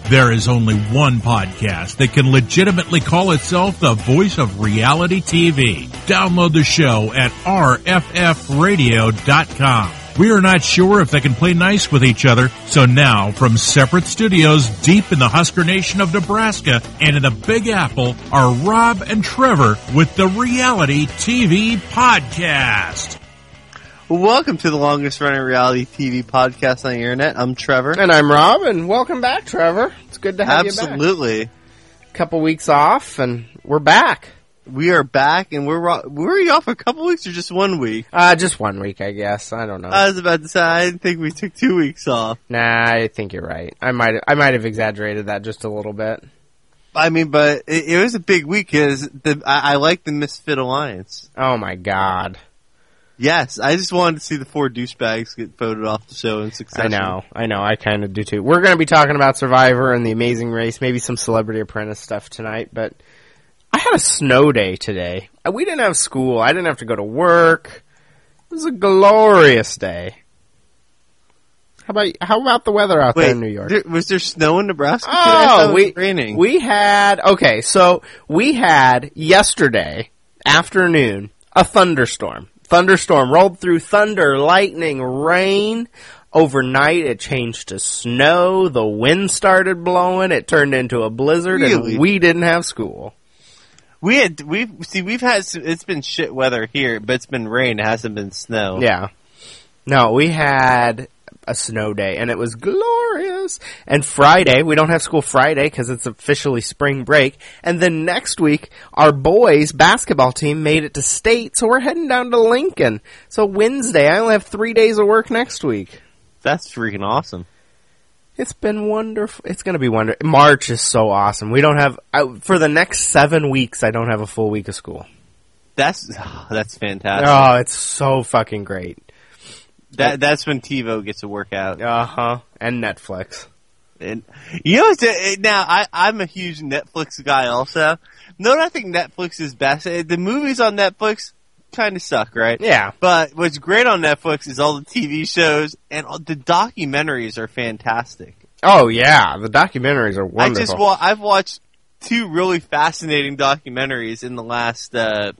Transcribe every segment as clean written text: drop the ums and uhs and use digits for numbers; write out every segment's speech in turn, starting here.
There is only one podcast that can legitimately call itself the voice of reality TV. Download the show at rffradio.com. We are not sure if they can play nice with each other, so now, from separate studios deep in the Husker Nation of Nebraska and in the Big Apple, are Rob and Trevor with the Reality TV Podcast. Welcome to the longest running reality TV podcast on the internet. I'm Trevor. And I'm Rob, and welcome back, Trevor. It's good to have you back. Absolutely. Couple weeks off, and we're back. We are back, and were you off a couple weeks or just 1 week? Just 1 week, I guess. I don't know. I was about to say, I didn't think we took 2 weeks off. Nah, I think you're right. I might have exaggerated that just a little bit. I mean, but it was a big week, because I like the Misfit Alliance. Oh my god. Yes, I just wanted to see the 4 douchebags get voted off the show in succession. I know, I kind of do too. We're going to be talking about Survivor and The Amazing Race, maybe some Celebrity Apprentice stuff tonight, but I had a snow day today. We didn't have school. I didn't have to go to work. It was a glorious day. How about the weather out there in New York? Was there snow in Nebraska today? Oh, it was raining. We had yesterday afternoon a thunderstorm. Thunderstorm rolled through, thunder, lightning, rain. Overnight, it changed to snow. The wind started blowing. It turned into a blizzard, really? And we didn't have school. It's been shit weather here, but it's been rain. It hasn't been snow. Yeah. No, we had a snow day, and it was glorious. And Friday, we don't have school Friday because it's officially spring break. And then next week, our boys' basketball team made it to state, so we're heading down to Lincoln. So Wednesday, I only have 3 days of work next week. That's freaking awesome. It's been wonderful. It's going to be wonderful. March is so awesome. We don't have, for the next 7 weeks, I don't have a full week of school. That's fantastic. Oh, it's so fucking great. That's when TiVo gets a workout. Uh-huh. And Netflix. And you know, now I'm a huge Netflix guy also. No, I think Netflix is best. The movies on Netflix kind of suck, right? Yeah. But what's great on Netflix is all the TV shows, and the documentaries are fantastic. Oh yeah, the documentaries are wonderful. I've watched 2 really fascinating documentaries in the last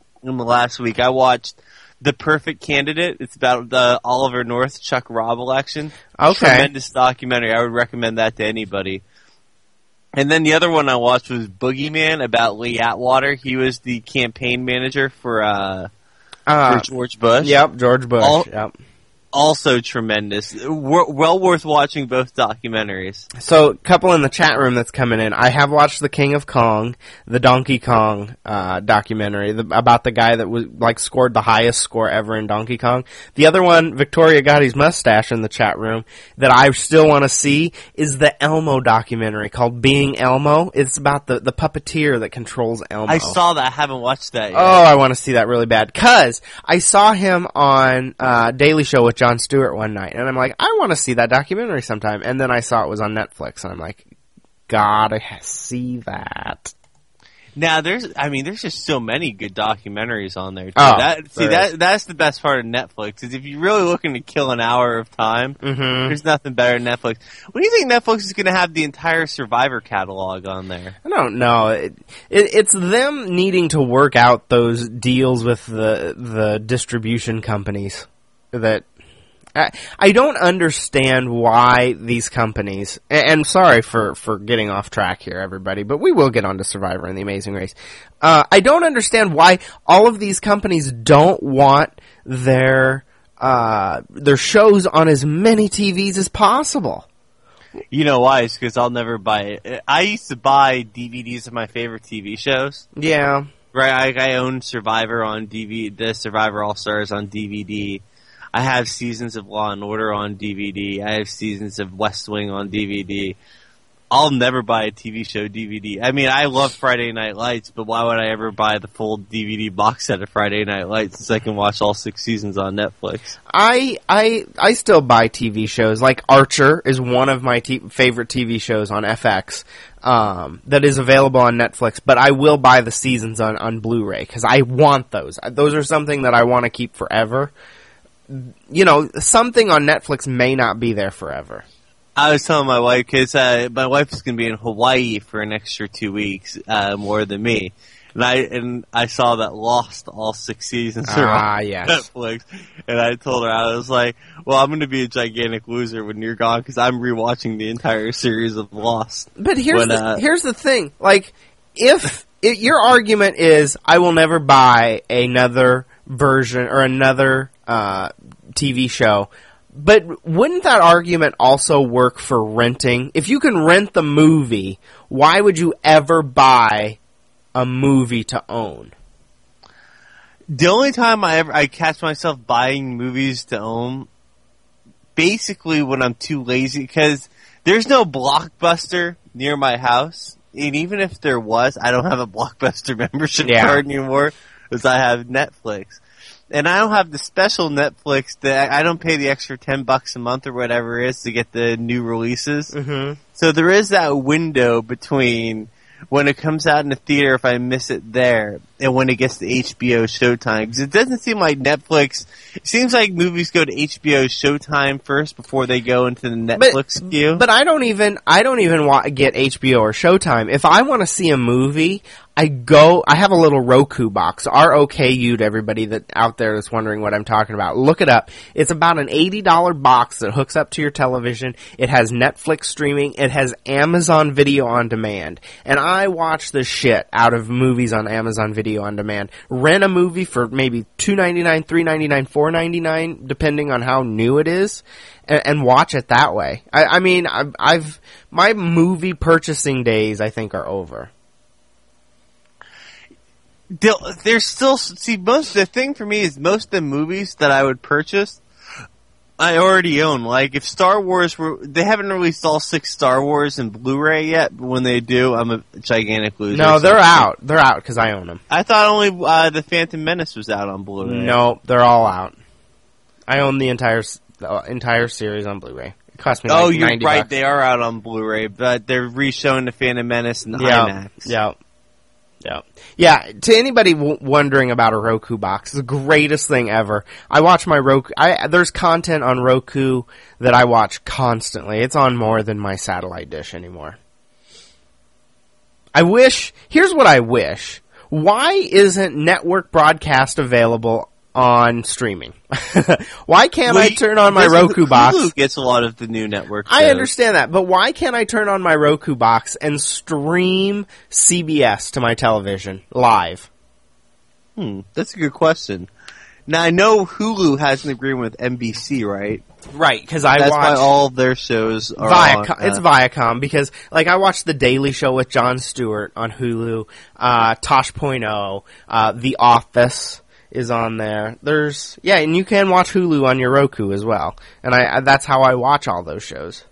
week. I watched The Perfect Candidate. It's about the Oliver North Chuck Robb election. Okay. Tremendous documentary. I would recommend that to anybody. And then the other one I watched was Boogeyman about Lee Atwater. He was the campaign manager for George Bush. Yep, George Bush. Yep. Also tremendous. Well worth watching both documentaries. So, a couple in the chat room that's coming in. I have watched The King of Kong, the Donkey Kong documentary about the guy that scored the highest score ever in Donkey Kong. The other one, Victoria Gotti's mustache in the chat room, that I still want to see is the Elmo documentary called Being Elmo. It's about the puppeteer that controls Elmo. I saw that. I haven't watched that yet. Oh, I want to see that really bad. 'Cause I saw him on Daily Show with Jon Stewart one night, and I'm like, I want to see that documentary sometime. And then I saw it was on Netflix, and I'm like, gotta see that. Now there's just so many good documentaries on there. Too. That's the best part of Netflix is if you're really looking to kill an hour of time, there's nothing better than Netflix. When do you think Netflix is going to have the entire Survivor catalog on there? I don't know. It's them needing to work out those deals with the distribution companies that. I don't understand why these companies, and sorry for getting off track here, everybody, but we will get on to Survivor and The Amazing Race. I don't understand why all of these companies don't want their shows on as many TVs as possible. You know why? It's because I'll never buy it. I used to buy DVDs of my favorite TV shows. Yeah. Right, I own Survivor on DVD, the Survivor All-Stars on DVD. I have seasons of Law and Order on DVD. I have seasons of West Wing on DVD. I'll never buy a TV show DVD. I mean, I love Friday Night Lights, but why would I ever buy the full DVD box set of Friday Night Lights since I can watch all 6 seasons on Netflix? I still buy TV shows. Like Archer is one of my favorite TV shows on FX that is available on Netflix, but I will buy the seasons on Blu-ray because I want those. Those are something that I want to keep forever. You know, something on Netflix may not be there forever. I was telling my wife, because my wife is going to be in Hawaii for an extra 2 weeks, more than me. And I saw that Lost all 6 seasons are on yes. Netflix. And I told her, I was like, well, I'm going to be a gigantic loser when you're gone, because I'm rewatching the entire series of Lost. But here's the thing. Like, if your argument is, I will never buy another version or another TV show, but wouldn't that argument also work for renting? If you can rent the movie, why would you ever buy a movie to own? The only time I catch myself buying movies to own, basically when I'm too lazy, because there's no Blockbuster near my house, and even if there was, I don't have a Blockbuster membership card anymore, because I have Netflix. And I don't have the special Netflix that I don't pay the extra $10 a month or whatever it is to get the new releases. Mm-hmm. So there is that window between when it comes out in the theater, if I miss it there, and when it gets to HBO Showtime. Because it doesn't seem like Netflix, it seems like movies go to HBO Showtime first before they go into the Netflix queue. But I don't even want to get HBO or Showtime. If I want to see a movie, I have a little Roku box, ROKU to everybody that out there that's wondering what I'm talking about. Look it up. It's about an $80 box that hooks up to your television. It has Netflix streaming. It has Amazon Video on Demand. And I watch the shit out of movies on Amazon Video on Demand. Rent a movie for maybe $2.99, $3.99, $4.99, depending on how new it is, and watch it that way. I mean, my movie purchasing days, I think, are over. There's still, the thing for me is most of the movies that I would purchase, I already own. Like, if Star Wars they haven't released all 6 Star Wars in Blu-ray yet, but when they do, I'm a gigantic loser. No, they're out. They're out because I own them. I thought only The Phantom Menace was out on Blu-ray. No, they're all out. I own the entire series on Bluray. It cost me like $90. You're right. They are out on Blu-ray, but they're re-showing The Phantom Menace in IMAX. Yeah, to anybody wondering about a Roku box, it's the greatest thing ever. I watch my Roku. There's content on Roku that I watch constantly. It's on more than my satellite dish anymore. Here's what I wish. Why isn't network broadcast available on streaming? Why can't I turn on my Roku box? Hulu gets a lot of the new network shows. I understand that, but why can't I turn on my Roku box and stream CBS to my television live? That's a good question. Now, I know Hulu has an agreement with NBC, right? Right, because that's why all of their shows are Viacom. It's Viacom, because, like, I watched The Daily Show with Jon Stewart on Hulu, Tosh.0, The Office is on there. And you can watch Hulu on your Roku as well. And that's how I watch all those shows.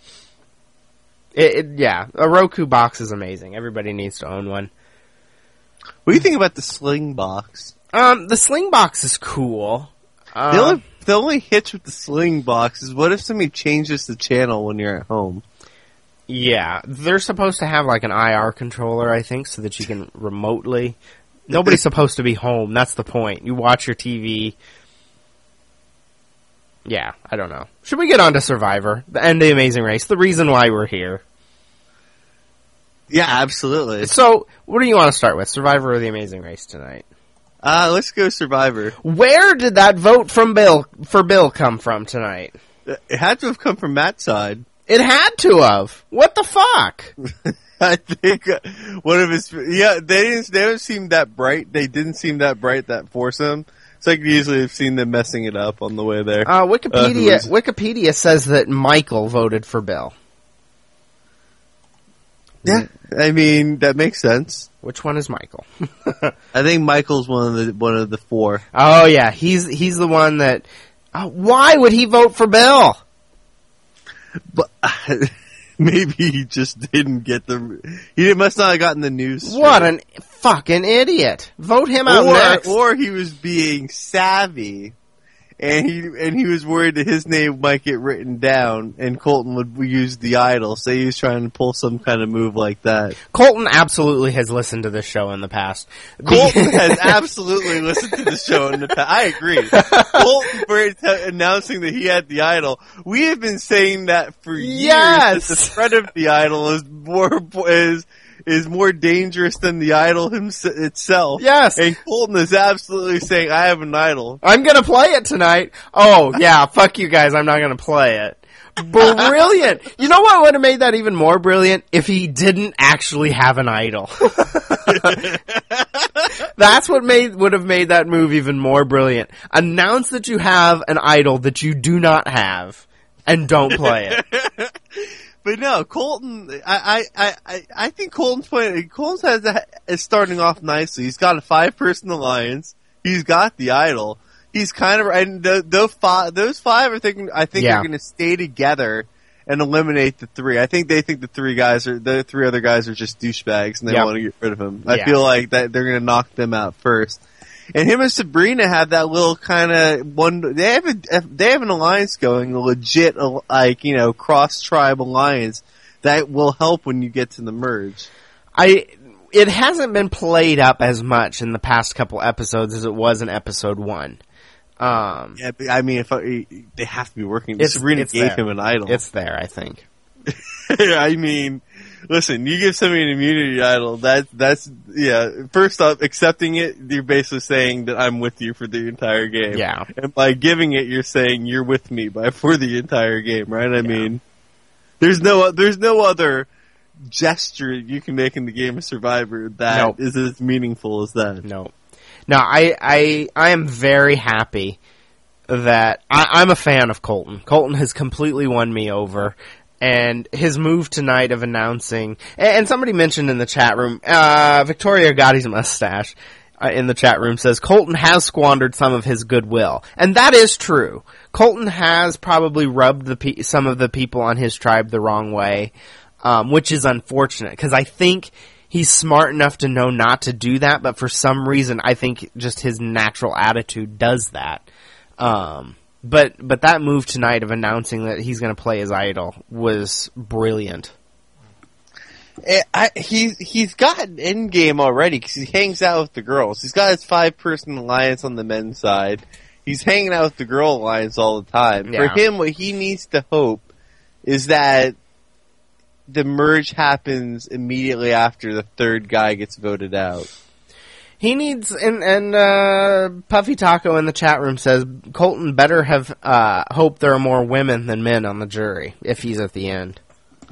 A Roku box is amazing. Everybody needs to own one. What do you think about the Sling box? The Sling box is cool. The only hitch with the Sling box is what if somebody changes the channel when you're at home? Yeah, they're supposed to have like an IR controller, I think, so that you can remotely. Nobody's supposed to be home. That's the point. You watch your TV. Yeah, I don't know. Should we get on to Survivor and The Amazing Race? The reason why we're here. Yeah, absolutely. So, what do you want to start with? Survivor or The Amazing Race tonight? Let's go Survivor. Where did that vote for Bill come from tonight? It had to have come from Matt's side. It had to have. What the fuck? I think one of his they don't seem that bright. They didn't seem that bright, that foursome. So I could easily have seen them messing it up on the way there. Wikipedia says that Michael voted for Bill. Yeah, I mean that makes sense. Which one is Michael? I think Michael's one of the 4. Oh yeah, he's the one that. Why would he vote for Bill? But maybe he just didn't get he must not have gotten the news straight. What an fucking idiot! Vote him out next. Or he was being savvy and he was worried that his name might get written down, and Colton would use the idol. So he was trying to pull some kind of move like that. Colton absolutely has listened to this show in the past. Colton has absolutely listened to the show in the past. I agree. Colton, for announcing that he had the idol, we have been saying that for years. Yes! That the threat of the idol is more dangerous than the idol itself. Yes. And Colton is absolutely saying, I have an idol. I'm gonna play it tonight. Oh, yeah, fuck you guys, I'm not gonna play it. Brilliant! You know what would have made that even more brilliant? If he didn't actually have an idol. That's what would have made that move even more brilliant. Announce that you have an idol that you do not have, and don't play it. But no, Colton. I think Colton's playing. Is starting off nicely. He's got a 5-person alliance. He's got the idol. He's kind of, and those five are thinking. I think they're going to stay together and eliminate the 3. I think they think the 3 other guys are just douchebags and they want to get rid of him. I feel like that they're going to knock them out first. And him and Sabrina have that little kind of one. They have an alliance going, a legit cross tribe alliance that will help when you get to the merge. It hasn't been played up as much in the past couple episodes as it was in episode 1. Yeah, but I mean, they have to be working. Sabrina gave him an idol. It's there, I think. I mean, listen, you give somebody an immunity idol, that's first off, accepting it, you're basically saying that I'm with you for the entire game. Yeah. And by giving it, you're saying you're with me for the entire game, right? I mean, there's no other gesture you can make in the game of Survivor that is as meaningful as that. No. No, I am very happy that I'm a fan of Colton. Colton has completely won me over. And his move tonight of announcing, and somebody mentioned in the chat room, Victoria Gotti's mustache in the chat room says, Colton has squandered some of his goodwill. And that is true. Colton has probably rubbed some of the people on his tribe the wrong way, which is unfortunate, because I think he's smart enough to know not to do that, but for some reason I think just his natural attitude does that. But that move tonight of announcing that he's going to play his idol was brilliant. He's got an end game already because he hangs out with the girls. He's got his 5-person alliance on the men's side. He's hanging out with the girl alliance all the time. Yeah. For him, what he needs to hope is that the merge happens immediately after the 3rd guy gets voted out. He needs, and Puffy Taco in the chat room says, Colton better have hope there are more women than men on the jury if he's at the end.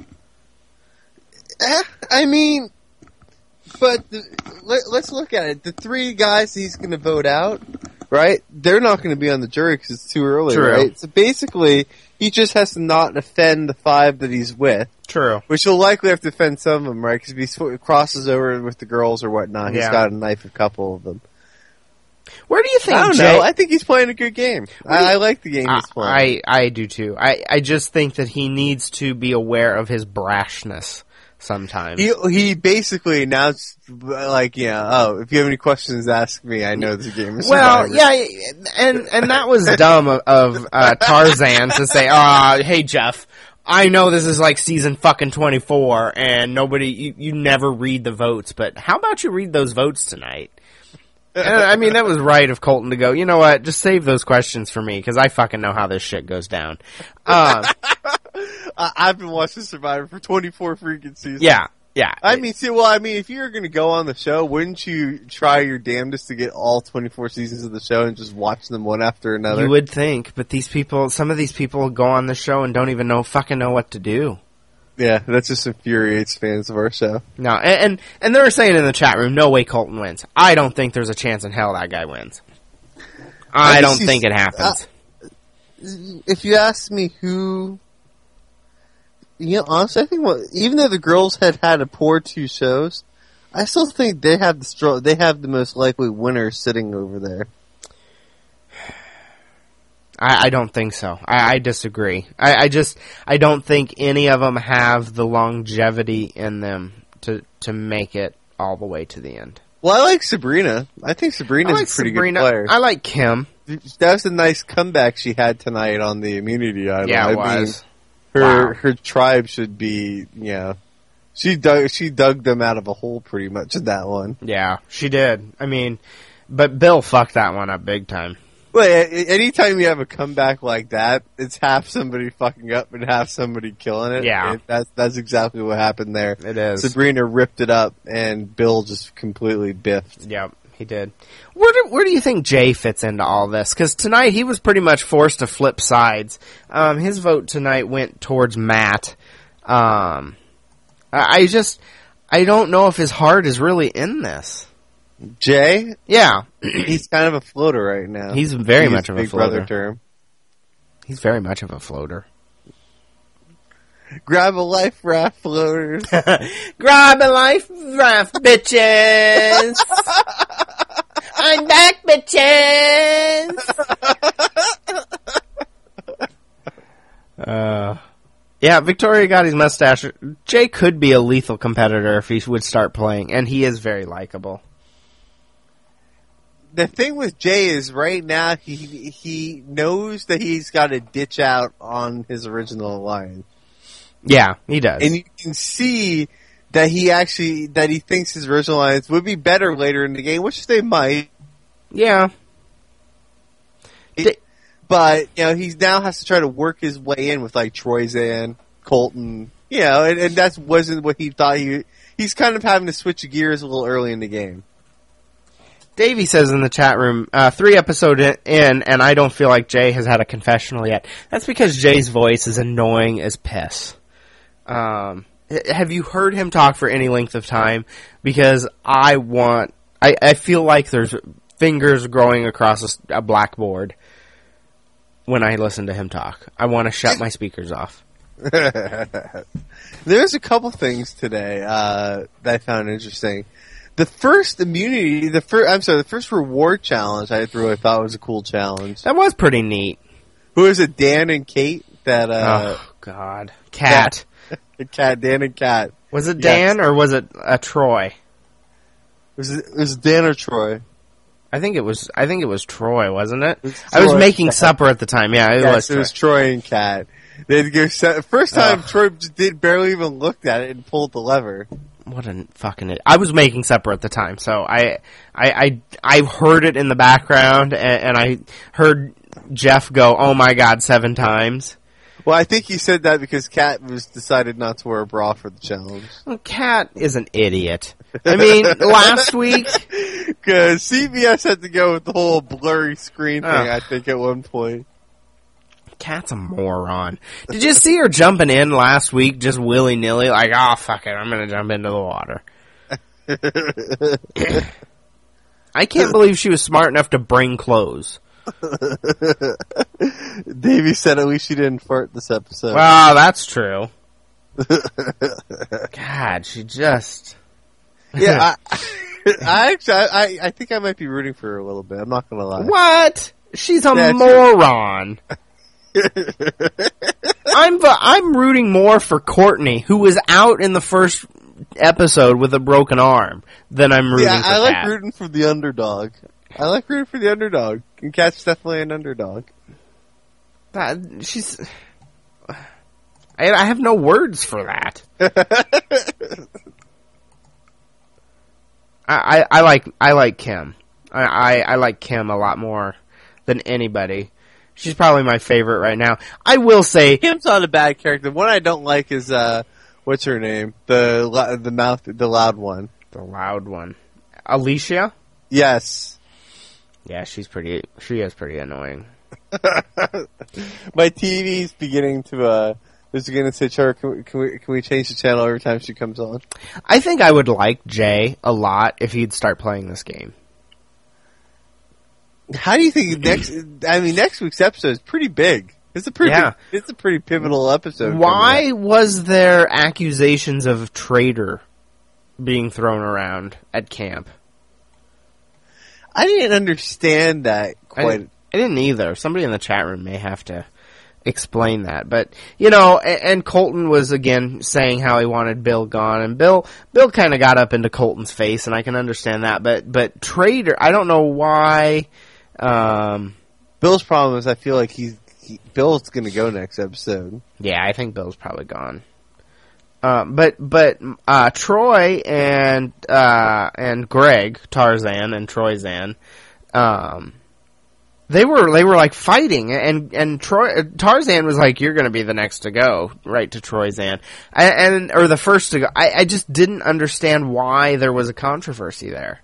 I mean, but let's look at it. The 3 guys he's going to vote out, right? They're not going to be on the jury because it's too early, True. Right? So basically, he just has to not offend the 5 that he's with. True. Which he'll likely have to offend some of them, right? Because if he crosses over with the girls or whatnot, he's got to knife a couple of them. Where do you think I don't know. I think he's playing a good game. I like the game he's playing. I do too. I just think that he needs to be aware of his brashness sometimes. He basically announced, if you have any questions, ask me. I know this game is Survivor. Well, yeah, and that was dumb of Tarzan to say, hey Jeff, I know this is like season fucking 24 and you never read the votes, but how about you read those votes tonight? And, I mean, that was right of Colton to go, you know what, just save those questions for me, because I fucking know how this shit goes down. I've been watching Survivor for 24 freaking seasons. Yeah. If you're going to go on the show, wouldn't you try your damnedest to get all 24 seasons of the show and just watch them one after another? You would think, but some of these people go on the show and don't even know what to do. Yeah, that just infuriates fans of our show. No, and they were saying in the chat room, no way Colton wins. I don't think there's a chance in hell that guy wins. I don't think it happens. If you ask me who... honestly, I think even though the girls had a poor 2 shows, I still think they have the most likely winner sitting over there. I don't think so. I disagree. I don't think any of them have the longevity in them to make it all the way to the end. Well, I like Sabrina. I think Sabrina's a pretty good player. I like Kim. That was a nice comeback she had tonight on the Immunity Island. Yeah, it was. Her tribe should be, she dug them out of a hole pretty much in that one. Yeah, she did. I mean, but Bill fucked that one up big time. Well, anytime you have a comeback like that, it's half somebody fucking up and half somebody killing it. Yeah. That's exactly what happened there. It is. Sabrina ripped it up and Bill just completely biffed. Yep, he did. Where do you think Jay fits into all this? Because tonight he was pretty much forced to flip sides. His vote tonight went towards Matt. I don't know if his heart is really in this. Jay? Yeah. He's kind of a floater right now. He's very much of a Big floater. Brother term. He's very much of a floater. Grab a life raft, floaters. Grab a life raft, bitches! I'm back, bitches! Yeah, Victoria Gotti's mustache. Jay could be a lethal competitor if he would start playing, and he is very likable. The thing with Jay is right now he knows that he's got to ditch out on his original alliance. Yeah, he does. And you can see that he thinks his original alliance would be better later in the game, which they might. Yeah. But, he now has to try to work his way in with, like, Troyzan, Colton, and that wasn't what he thought he's kind of having to switch gears a little early in the game. Davey says in the chat room, 3 episodes in, and I don't feel like Jay has had a confessional yet. That's because Jay's voice is annoying as piss. Have you heard him talk for any length of time? Because I feel like there's fingers growing across a blackboard when I listen to him talk. I want to shut my speakers off. There's a couple things today that I found interesting. The first the first reward challenge I threw, I thought was a cool challenge. That was pretty neat. Who is it, Dan and Kate? Oh, God. Kat. Dan and Kat. Was it Dan or was it Troy? Was it Dan or Troy? I think it was Troy, wasn't it? I was making supper at the time. Yeah, it was Troy and Kat. They'd go first time Troy just barely even looked at it and pulled the lever. What a fucking idiot. I was making supper at the time, so I heard it in the background, and I heard Jeff go, "Oh my God," 7 times. Well, I think he said that because Kat decided not to wear a bra for the challenge. Well, Kat is an idiot. I mean, last week, because CBS had to go with the whole blurry screen thing. I think at one point. Kat's a moron. Did you see her jumping in last week just willy-nilly? Like, oh, fuck it, I'm going to jump into the water. I can't believe she was smart enough to bring clothes. Davey said at least she didn't fart this episode. Well, that's true. God, she just... Yeah, I think I might be rooting for her a little bit. I'm not going to lie. What? She's a moron. I'm rooting more for Courtney, who was out in the first episode with a broken arm, than I'm rooting for Kat. I like rooting for the underdog. And Kat's definitely an underdog. She's... I have no words for that. I like Kim. I like Kim a lot more than anybody. She's probably my favorite right now. I will say Kim's not a bad character. One I don't like is what's her name? The loud one. The loud one. Alicia? Yes. Yeah, she is pretty annoying. My TV's beginning to is going to say, "Char, can we change the channel every time she comes on?" I think I would like Jay a lot if he'd start playing this game. How do you think next week's episode is pretty big. It's a pretty pivotal episode. Why was there accusations of traitor being thrown around at camp? I didn't understand that quite. I didn't either. Somebody in the chat room may have to explain that. But, you know, and Colton was, again, saying how he wanted Bill gone, and Bill kind of got up into Colton's face, and I can understand that, but Trader, I don't know why, Bill's problem is I feel like Bill's gonna go next episode. Yeah, I think Bill's probably gone. But Troy and Greg, Tarzan and Troyzan, they were like fighting, and Tarzan was like, "You're going to be the next to go," right to Troyzan, or the first to go. I just didn't understand why there was a controversy there.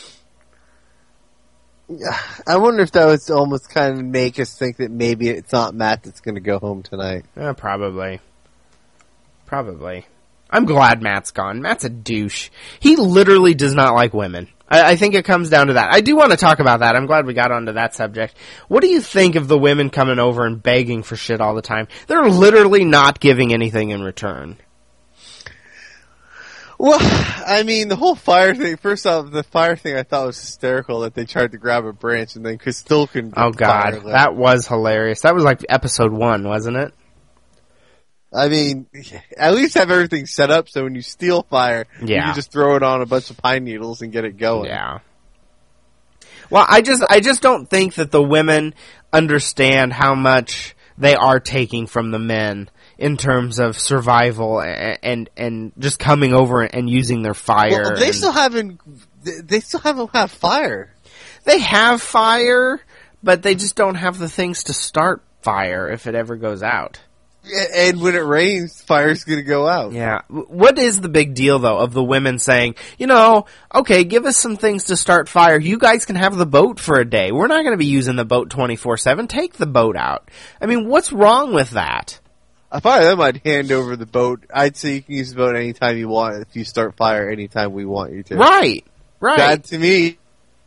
I wonder if that was almost kind of make us think that maybe it's not Matt that's going to go home tonight. Probably. I'm glad Matt's gone. Matt's a douche. He literally does not like women. I think it comes down to that. I do want to talk about that. I'm glad we got onto that subject. What do you think of the women coming over and begging for shit all the time? They're literally not giving anything in return. Well, I mean, the whole fire thing, first off, the fire thing I thought was hysterical that they tried to grab a branch and then still couldn't get Oh, God. That was hilarious. That was like episode 1, wasn't it? I mean, at least have everything set up so when you steal fire, you can just throw it on a bunch of pine needles and get it going. Yeah. Well, I just don't think that the women understand how much they are taking from the men in terms of survival and just coming over and using their fire. Well, they still haven't had fire. They have fire, but they just don't have the things to start fire if it ever goes out. And when it rains, fire's going to go out. Yeah. What is the big deal, though, of the women saying, you know, okay, give us some things to start fire. You guys can have the boat for a day. We're not going to be using the boat 24/7. Take the boat out. I mean, what's wrong with that? If I were them, I'd hand over the boat. I'd say you can use the boat anytime you want if you start fire anytime we want you to. Right. That, to me,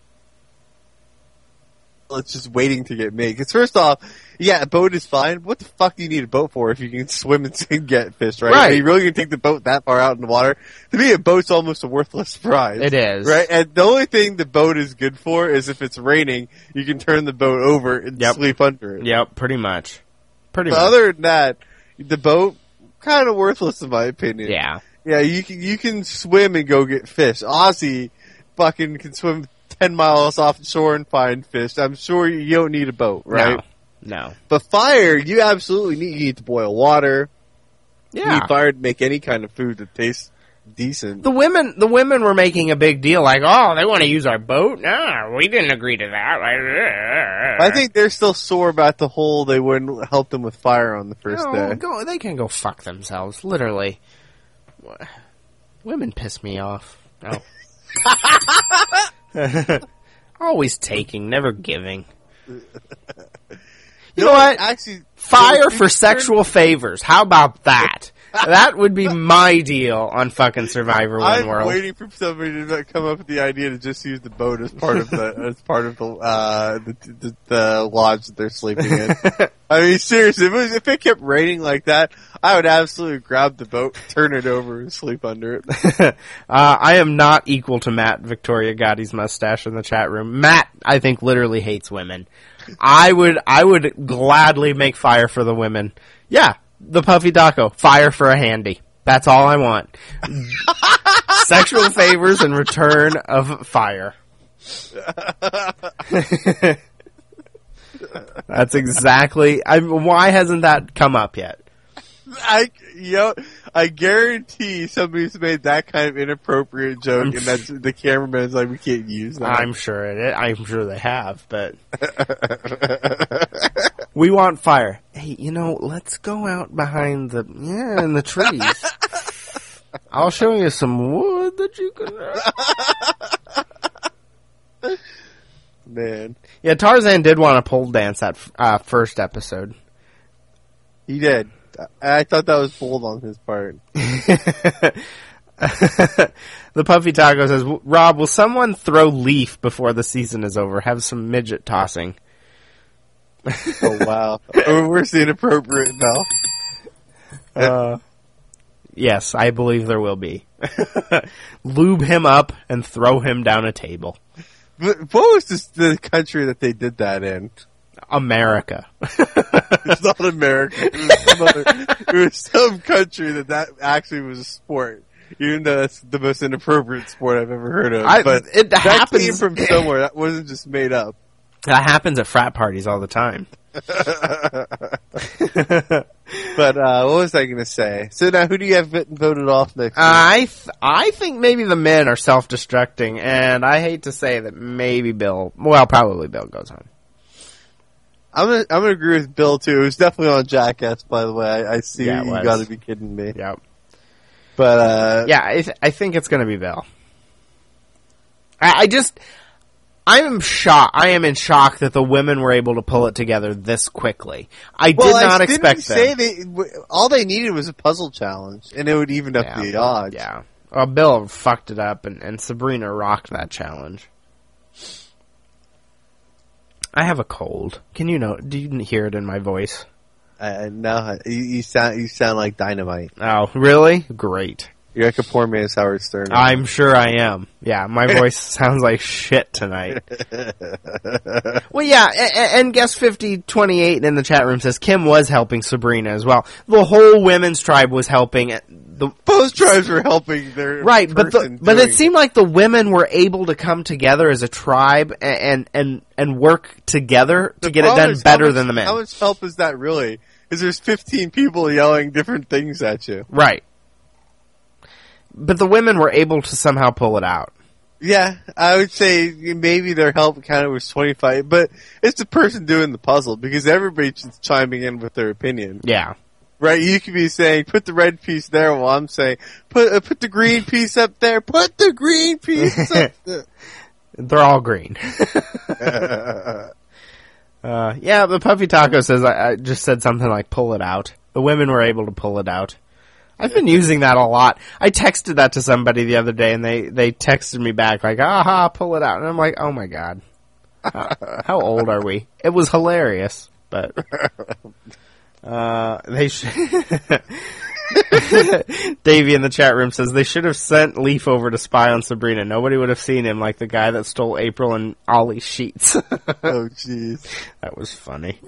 it's just waiting to get made. Because first off, yeah, a boat is fine. What the fuck do you need a boat for if you can swim and get fish, right? Are you really going to take the boat that far out in the water? To me, a boat's almost a worthless prize. It is. Right? And the only thing the boat is good for is if it's raining, you can turn the boat over and sleep under it. Yep, pretty much. But other than that, the boat, kind of worthless in my opinion. Yeah. Yeah, you can swim and go get fish. Ozzy fucking can swim 10 miles off the shore and find fish. I'm sure you don't need a boat, right? No. But fire, you absolutely need to boil water. Yeah. You need fire to make any kind of food that tastes decent. The women were making a big deal, like, oh, they want to use our boat? No, we didn't agree to that. I think they're still sore about the whole they wouldn't help them with fire on the first day. They can go fuck themselves, literally. Women piss me off. Oh. Always taking, never giving. You know what? Actually, fire for sexual favors. How about that? That would be my deal on fucking Survivor One World. I'm waiting for somebody to come up with the idea to just use the boat as part of the the lodge that they're sleeping in. I mean, seriously, if it kept raining like that, I would absolutely grab the boat, turn it over, and sleep under it. I am not equal to Matt Victoria Gotti's mustache in the chat room. Matt, I think, literally hates women. I would gladly make fire for the women. Yeah. The Puffy Taco. Fire for a handy. That's all I want. Sexual favors in return of fire. That's exactly... why hasn't that come up yet? I guarantee somebody's made that kind of inappropriate joke, and that's the cameraman's like, we can't use that. I'm sure they have, but we want fire. Hey, let's go out behind in the trees. I'll show you some wood that you can. Man, yeah, Tarzan did want a pole dance that first episode. He did. I thought that was bold on his part. The Puffy Taco says, Rob, will someone throw Leaf before the season is over? Have some midget tossing. Oh, wow. We're seeing appropriate now. Yes, I believe there will be. Lube him up and throw him down a table. What was the country that they did that in? America. It's not America. It was some country that actually was a sport. Even though that's the most inappropriate sport I've ever heard of. But it that happens came from somewhere. That wasn't just made up. That happens at frat parties all the time. But what was I going to say? So now, who do you have voted off next week? I think maybe the men are self-destructing, and I hate to say that maybe Bill. Well, probably Bill goes home. I'm gonna agree with Bill too. It was definitely on Jackass, by the way. I see. Yeah, you got to be kidding me. Yep. But yeah, I think it's going to be Bill. I am shocked. I am in shock that the women were able to pull it together this quickly. I did not expect that. All they needed was a puzzle challenge, and it would even up the odds. Yeah. Well, Bill fucked it up, and Sabrina rocked that challenge. I have a cold. Do you hear it in my voice? No, you sound like dynamite. Oh, really? Great. You're like a poor man's Howard Stern. I'm sure I am. Yeah, my voice sounds like shit tonight. Well, yeah, and guest 5028 in the chat room says Kim was helping Sabrina as well. The whole women's tribe was helping. Both tribes were helping their right, but it seemed like the women were able to come together as a tribe and work together to get it done better than the men. How much help is that really? Because there's 15 people yelling different things at you. Right. But the women were able to somehow pull it out. Yeah, I would say maybe their help kind of was 25, but it's the person doing the puzzle because everybody's chiming in with their opinion. Yeah. Right, you could be saying, put the red piece there, while I'm saying, put the green piece up there, put the green piece up there. They're all green. Yeah, the Puffy Taco says, I just said something like, pull it out. The women were able to pull it out. I've been using that a lot. I texted that to somebody the other day, and they texted me back like, aha, pull it out. And I'm like, oh my god. How old are we? It was hilarious, but... Davey in the chat room says they should have sent Leaf over to spy on Sabrina. Nobody would have seen him like the guy that stole April and Ollie's sheets. Oh, jeez. That was funny.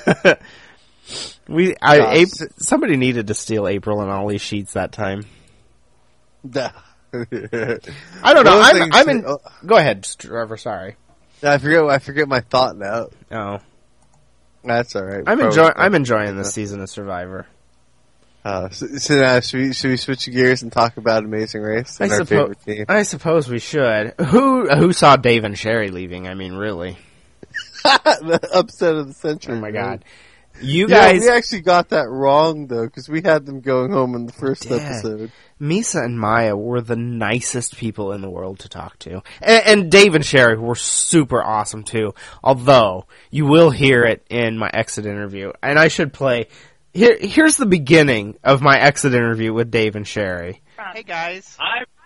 Somebody needed to steal April and Ollie's sheets that time. I don't know. Go ahead, Trevor. Sorry. I forget my thought now. Oh. That's all right. I'm enjoying this season of Survivor. So now, should we switch gears and talk about Amazing Race and our favorite team? I suppose we should. Who saw Dave and Sherry leaving? I mean, really? The upset of the century. Oh my god! You guys, we actually got that wrong though, because we had them going home in the first episode. Misa and Maya were the nicest people in the world to talk to. And Dave and Sherry were super awesome too. Although, you will hear it in my exit interview. And I should play... Here's the beginning of my exit interview with Dave and Sherry. Hey guys.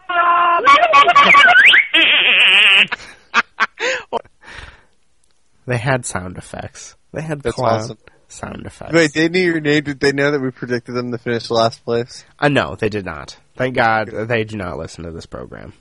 They had sound effects. They had awesome. Sound effects. Wait, they knew your name. Did they know that we predicted them to finish last place? No, they did not. Thank God they do not listen to this program.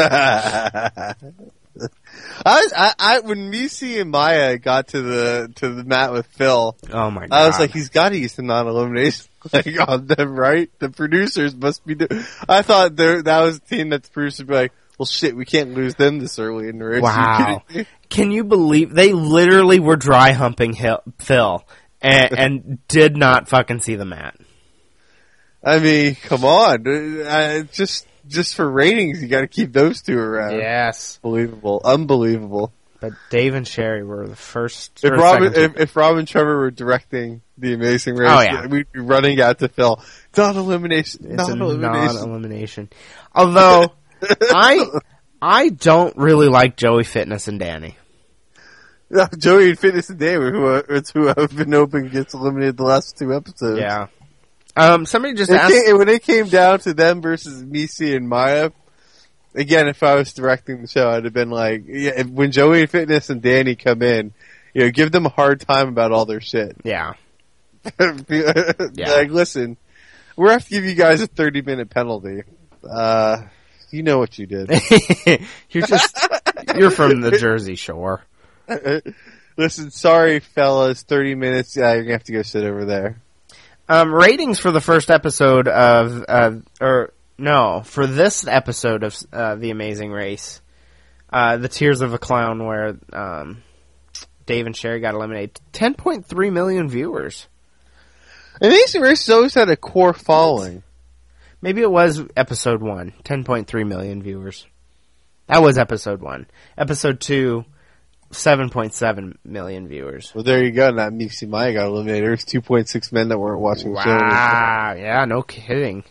When Missy and Maya got to the mat with Phil, oh my god, I was like, he's got to use the non-elimination on them, right? The producers must be. I thought that was the team that the producers would be like, well, shit, we can't lose them this early in the race. Wow, can you believe they literally were dry humping Phil? And did not fucking see the mat. I mean, come on. Just for ratings, you gotta keep those two around. Yes. Unbelievable. But Dave and Sherry were the first. If Rob and Trevor were directing the Amazing Race, we'd be running out to Phil. Non-elimination. It's a non-elimination. Although, I don't really like Joey Fitness and Danny. No, Joey and Fitness and Danny, who have been hoping gets eliminated the last two episodes. Yeah. Somebody just asked... When it came down to them versus Missy and Maya, again, if I was directing the show, I'd have been like, yeah, when Joey and Fitness and Danny come in, give them a hard time about all their shit. Yeah. Like, listen, we're going to have to give you guys a 30-minute penalty. You know what you did. You're from the Jersey Shore. Listen, sorry, fellas. 30 minutes. Yeah, you're gonna have to go sit over there. Ratings for the first episode of, for this episode of The Amazing Race, The Tears of a Clown, where Dave and Sherry got eliminated, 10.3 million viewers. Amazing Race has always had a core following. Maybe it was episode 1, 10.3 million viewers. That was episode 1. Episode 2, 7.7 million viewers. Well, there you go. Now Mixie Maya got eliminated. There's 2.6 men that weren't watching the show. Wow, yeah, no kidding.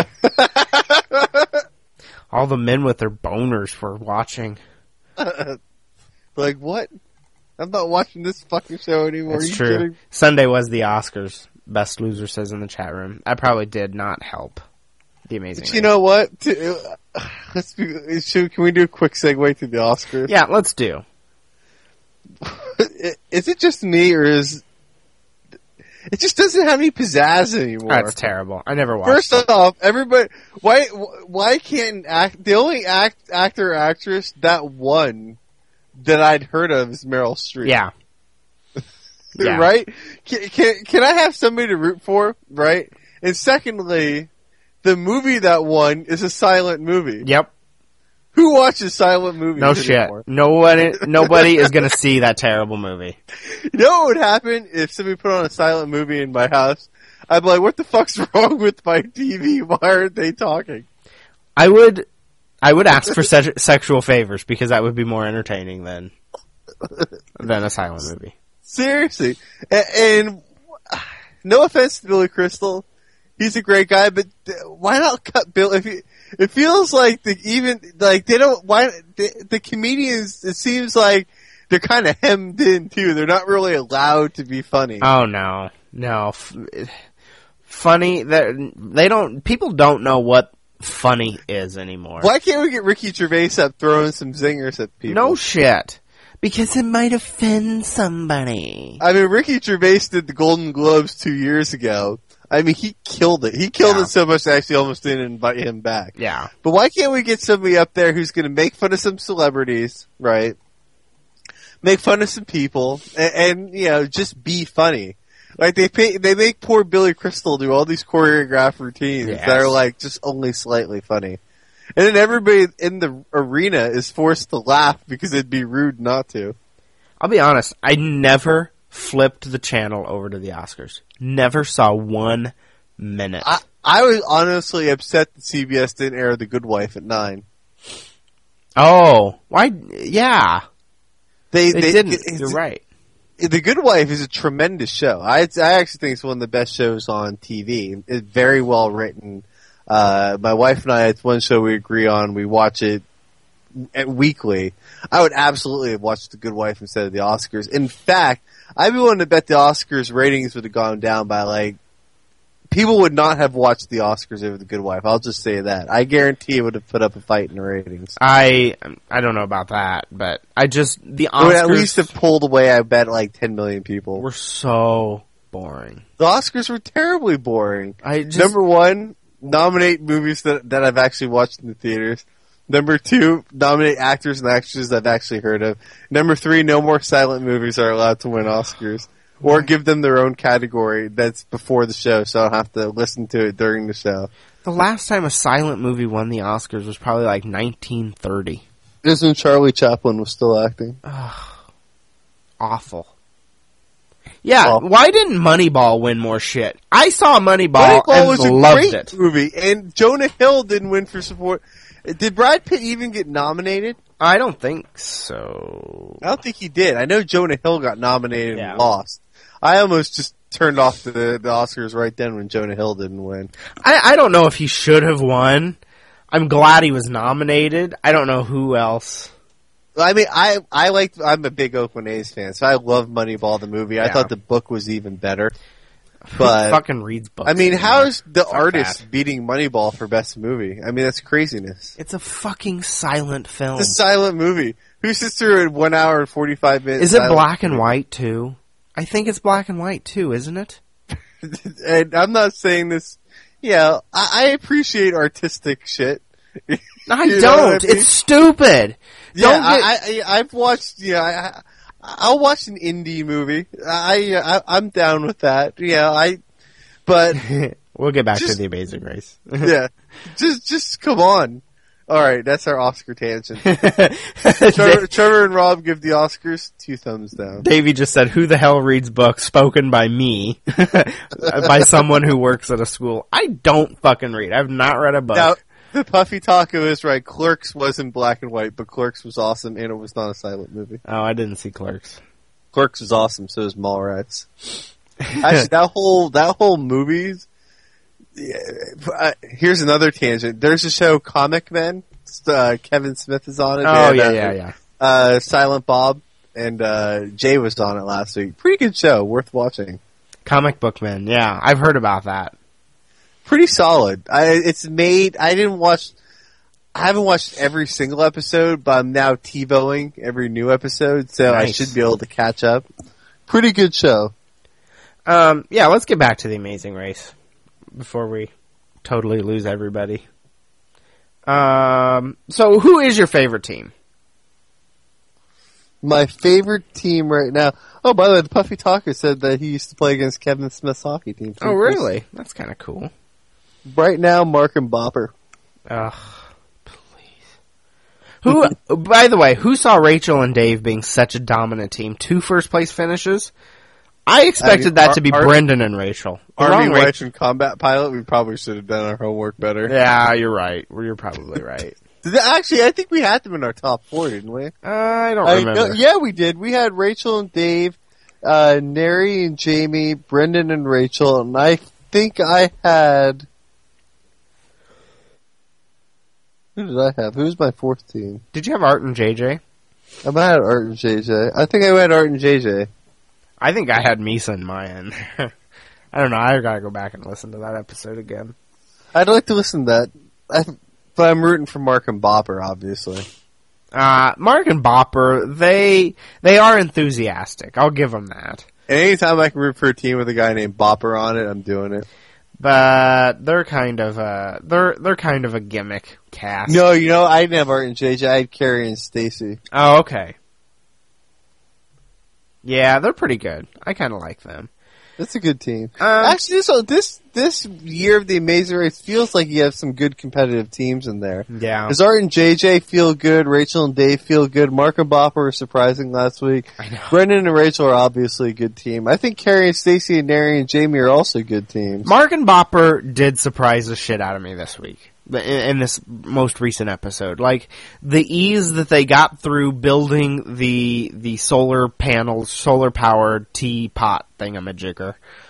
All the men with their boners were watching. Like, what? I'm not watching this fucking show anymore. That's true. Kidding? Sunday was the Oscars. Best Loser says in the chat room. That probably did not help The Amazing Race. You know what? Can we do a quick segue to the Oscars? Yeah, let's do. Is it just me, or is it just doesn't have any pizzazz anymore? That's terrible. I never watched First off, everybody, why can't the only actor or actress that won that I'd heard of is Meryl Streep. Yeah. Yeah. Right? Can I have somebody to root for? Right? And secondly, the movie that won is a silent movie. Yep. Who watches silent movies No anymore? shit. Nobody is going to see that terrible movie. You know what would happen if somebody put on a silent movie in my house? I'd be like, what the fuck's wrong with my TV? Why aren't they talking? I would ask for sexual favors because that would be more entertaining than a silent movie. Seriously. And no offense to Billy Crystal. He's a great guy, but why not cut Bill? It feels like the comedians, it seems like they're kind of hemmed in too. They're not really allowed to be funny. Oh no. Funny, people don't know what funny is anymore. Why can't we get Ricky Gervais up throwing some zingers at people? No shit. Because it might offend somebody. I mean, Ricky Gervais did the Golden Globes 2 years ago. I mean, he killed it. He killed it so much they actually almost didn't invite him back. Yeah. But why can't we get somebody up there who's going to make fun of some celebrities, right? Make fun of some people, and just be funny. Like, they make poor Billy Crystal do all these choreographed routines that are, like, just only slightly funny. And then everybody in the arena is forced to laugh because it'd be rude not to. I'll be honest, I never flipped the channel over to the Oscars. Never saw 1 minute. I was honestly upset that CBS didn't air The Good Wife at 9. Oh, why? Yeah. They didn't. You're right. The Good Wife is a tremendous show. I actually think it's one of the best shows on TV. It's very well written. My wife and I, it's one show we agree on. We watch it weekly. I would absolutely have watched The Good Wife instead of the Oscars. In fact, I'd be willing to bet the Oscars ratings would have gone down by people would not have watched the Oscars over The Good Wife. I'll just say that. I guarantee it would have put up a fight in the ratings. I don't know about that, but the Oscars would at least have pulled away, I bet, 10 million people. Were so boring. The Oscars were terribly boring. Number 1, nominate movies that I've actually watched in the theaters. Number 2, nominate actors and actresses I've actually heard of. Number 3, no more silent movies are allowed to win Oscars. Or give them their own category that's before the show, so I don't have to listen to it during the show. The last time a silent movie won the Oscars was probably 1930. This when Charlie Chaplin was still acting. Awful. Yeah, why didn't Moneyball win more shit? I saw Moneyball and was a loved great it. Movie, and Jonah Hill didn't win for support. Did Brad Pitt even get nominated? I don't think so. I don't think he did. I know Jonah Hill got nominated and lost. I almost just turned off the Oscars right then when Jonah Hill didn't win. I don't know if he should have won. I'm glad he was nominated. I don't know who else. I mean, I'm a big Oakland A's fan, so I love Moneyball, the movie. I thought the book was even better. But who fucking reads books? I mean, how's The Artist beating Moneyball for best movie? I mean, that's craziness. It's a fucking silent film. It's a silent movie. Who sits through it 1 hour and 45 minutes? Is it black and white too? I think it's black and white too, isn't it? And I'm not saying this. Yeah, I appreciate artistic shit. I don't. I mean? It's stupid. Yeah, I've watched. I'll watch an indie movie. I'm down with that. Yeah, but we'll get back to The Amazing Race. Yeah, just come on. All right, that's our Oscar tangent. Trevor and Rob give the Oscars 2 thumbs down. Davey just said, "Who the hell reads books spoken by me, by someone who works at a school?" I don't fucking read. I've not read a book. Now, the Puffy Taco is right. Clerks was in black and white, but Clerks was awesome, and it was not a silent movie. Oh, I didn't see Clerks. Clerks was awesome. So is Mallrats. Actually, that whole movie's. Yeah, here's another tangent. There's a show, Comic Men. Kevin Smith is on it. Oh, yeah. Silent Bob and Jay was on it last week. Pretty good show, worth watching. Comic Book Men, yeah, I've heard about that. Pretty solid. I haven't watched every single episode, but I'm now TiVoing every new episode, so nice. I should be able to catch up. Pretty good show. Yeah, let's get back to The Amazing Race before we totally lose everybody. So who is your favorite team? My favorite team right now. Oh, by the way, the Puffy Talker said that he used to play against Kevin Smith's hockey team. Oh, really? That's kind of cool. Right now, Mark and Bopper. Ugh, please. Who? By the way, who saw Rachel and Dave being such a dominant team? 2 first-place finishes? I expected that to be Brendan and Rachel. Army, Wife, and Combat Pilot, we probably should have done our homework better. Yeah, you're right. You're probably right. Actually, I think we had them in our top 4, didn't we? I don't remember. Yeah, we did. We had Rachel and Dave, Neri and Jamie, Brendan and Rachel, and I think I had... Who did I have? Who was my 4th team? Did you have Art and JJ? I might have Art and JJ. I think I had Art and JJ. I think I had Misa in my end. I don't know. I gotta go back and listen to that episode again. I'd like to listen to that. But I'm rooting for Mark and Bopper, obviously. Mark and Bopper, they are enthusiastic. I'll give them that. And anytime I can root for a team with a guy named Bopper on it, I'm doing it. But they're kind of a gimmick cast. No, I didn't have Art and JJ. I had Carrie and Stacy. Oh, okay. Yeah, they're pretty good. I kind of like them. That's a good team. Actually, this year of the Amazing Race feels like you have some good competitive teams in there. Yeah. Does Art and JJ feel good? Rachel and Dave feel good? Mark and Bopper were surprising last week. I know. Brendan and Rachel are obviously a good team. I think Carrie and Stacey and Neri and Jamie are also good teams. Mark and Bopper did surprise the shit out of me this week. In this most recent episode. Like, the ease that they got through building the solar panels, solar powered teapot thingamajigger.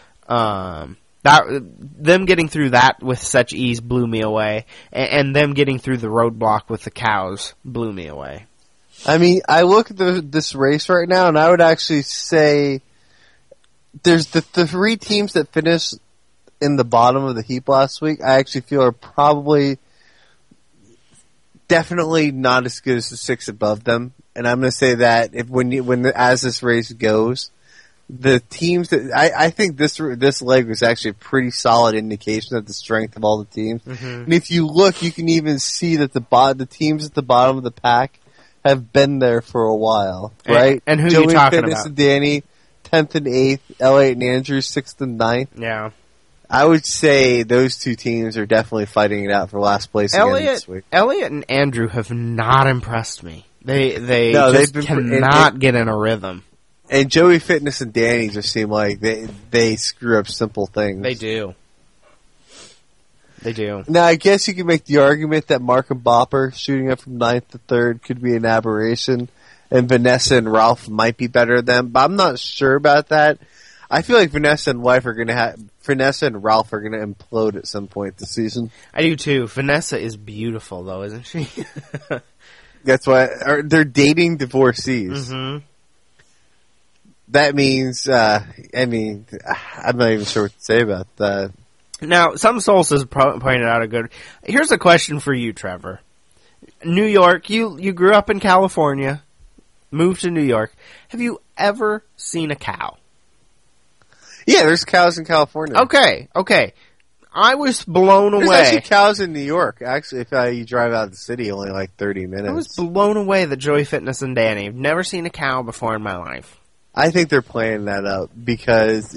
Them getting through that with such ease blew me away. And them getting through the roadblock with the cows blew me away. I mean, I look at this race right now, and I would actually say there's the 3 teams that finished in the bottom of the heap last week, I actually feel are probably definitely not as good as the 6 above them. And I'm going to say that as this race goes, the teams that I think this leg was actually a pretty solid indication of the strength of all the teams. Mm-hmm. And if you look, you can even see that the teams at the bottom of the pack have been there for a while, right? And who Joey are you talking Fitness about? And Danny, 10th and 8th, Elliot and Andrew, 6th and 9th. Yeah. I would say those 2 teams are definitely fighting it out for last place again this week. Elliot and Andrew have not impressed me. They cannot get in a rhythm. And Joey Fitness and Danny just seem like they screw up simple things. They do. They do. Now, I guess you can make the argument that Mark and Bopper shooting up from 9th to 3rd could be an aberration, and Vanessa and Ralph might be better than them, but I'm not sure about that. I feel like Vanessa and Ralph are going to implode at some point this season. I do too. Vanessa is beautiful, though, isn't she? That's why they're dating divorcees. Mm-hmm. That means, I'm not even sure what to say about that. Now, some sources pointed out here's a question for you, Trevor. New York, you grew up in California, moved to New York. Have you ever seen a cow? Yeah, there's cows in California. Okay. I was blown There's away. actually cows in New York. Actually, if you drive out of the city, only like 30 minutes. I was blown away that Joey Fitness and Danny. I've never seen a cow before in my life. I think they're playing that up because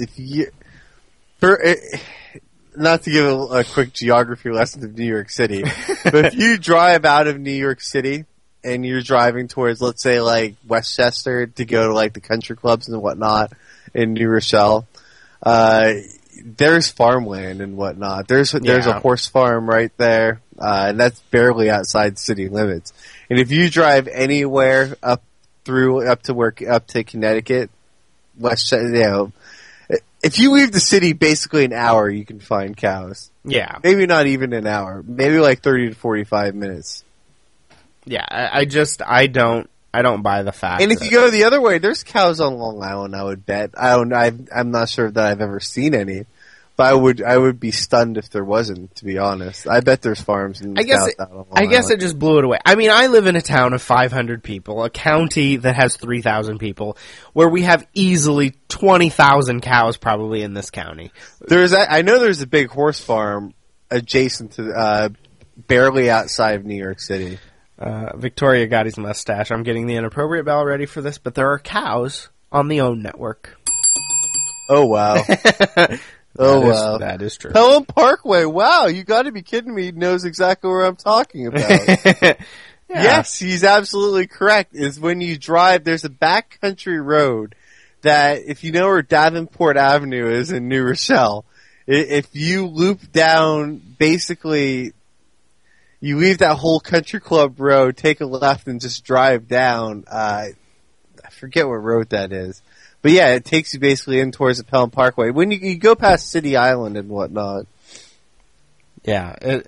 not to give a quick geography lesson of New York City, but if you drive out of New York City and you're driving towards, let's say, like Westchester to go to like the country clubs and whatnot in New Rochelle, there's farmland and whatnot. There's a horse farm right there, and that's barely outside city limits. And if you drive anywhere up to Connecticut, Westchester, if you leave the city basically an hour, you can find cows. Yeah. Maybe not even an hour. Maybe like 30 to 45 minutes. Yeah, I don't buy the fact. And if you go the other way, there's cows on Long Island, I would bet. I'm not sure that I've ever seen any, but I would be stunned if there wasn't, to be honest. I bet there's farms and cows out on Long Island. I guess it just blew it away. I mean, I live in a town of 500 people, a county that has 3,000 people, where we have easily 20,000 cows probably in this county. I know there's a big horse farm adjacent to, barely outside of New York City. Victoria Gotti's mustache. I'm getting the inappropriate bell ready for this, but there are cows on the OWN network. Oh, wow. Wow. That is true. Pelham Parkway. Wow, you got to be kidding me. He knows exactly where I'm talking about. Yeah. Yes, he's absolutely correct. Is when you drive, there's a backcountry road that, if you know where Davenport Avenue is in New Rochelle, if you loop down, basically, you leave that whole country club road, take a left, and just drive down. I forget what road that is. But yeah, it takes you basically in towards the Pelham Parkway. When you go past City Island and whatnot. Yeah.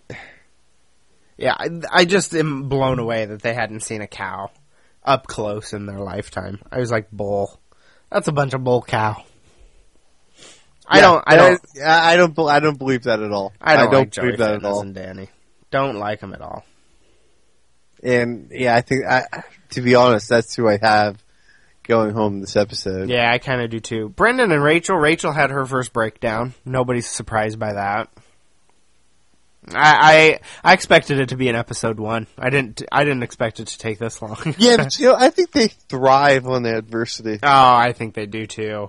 I just am blown away that they hadn't seen a cow up close in their lifetime. I was like, bull. That's a bunch of bull cow. I don't believe that at all. I don't like believe Joey that at Fitness all. and Danny. Don't like them at all. And yeah, I think to be honest, that's who I have going home this episode. Yeah, I kind of do too. Brendan and Rachel. Rachel had her first breakdown. Nobody's surprised by that. I expected it to be in episode 1. I didn't expect it to take this long. Yeah, but I think they thrive on the adversity. Oh, I think they do too.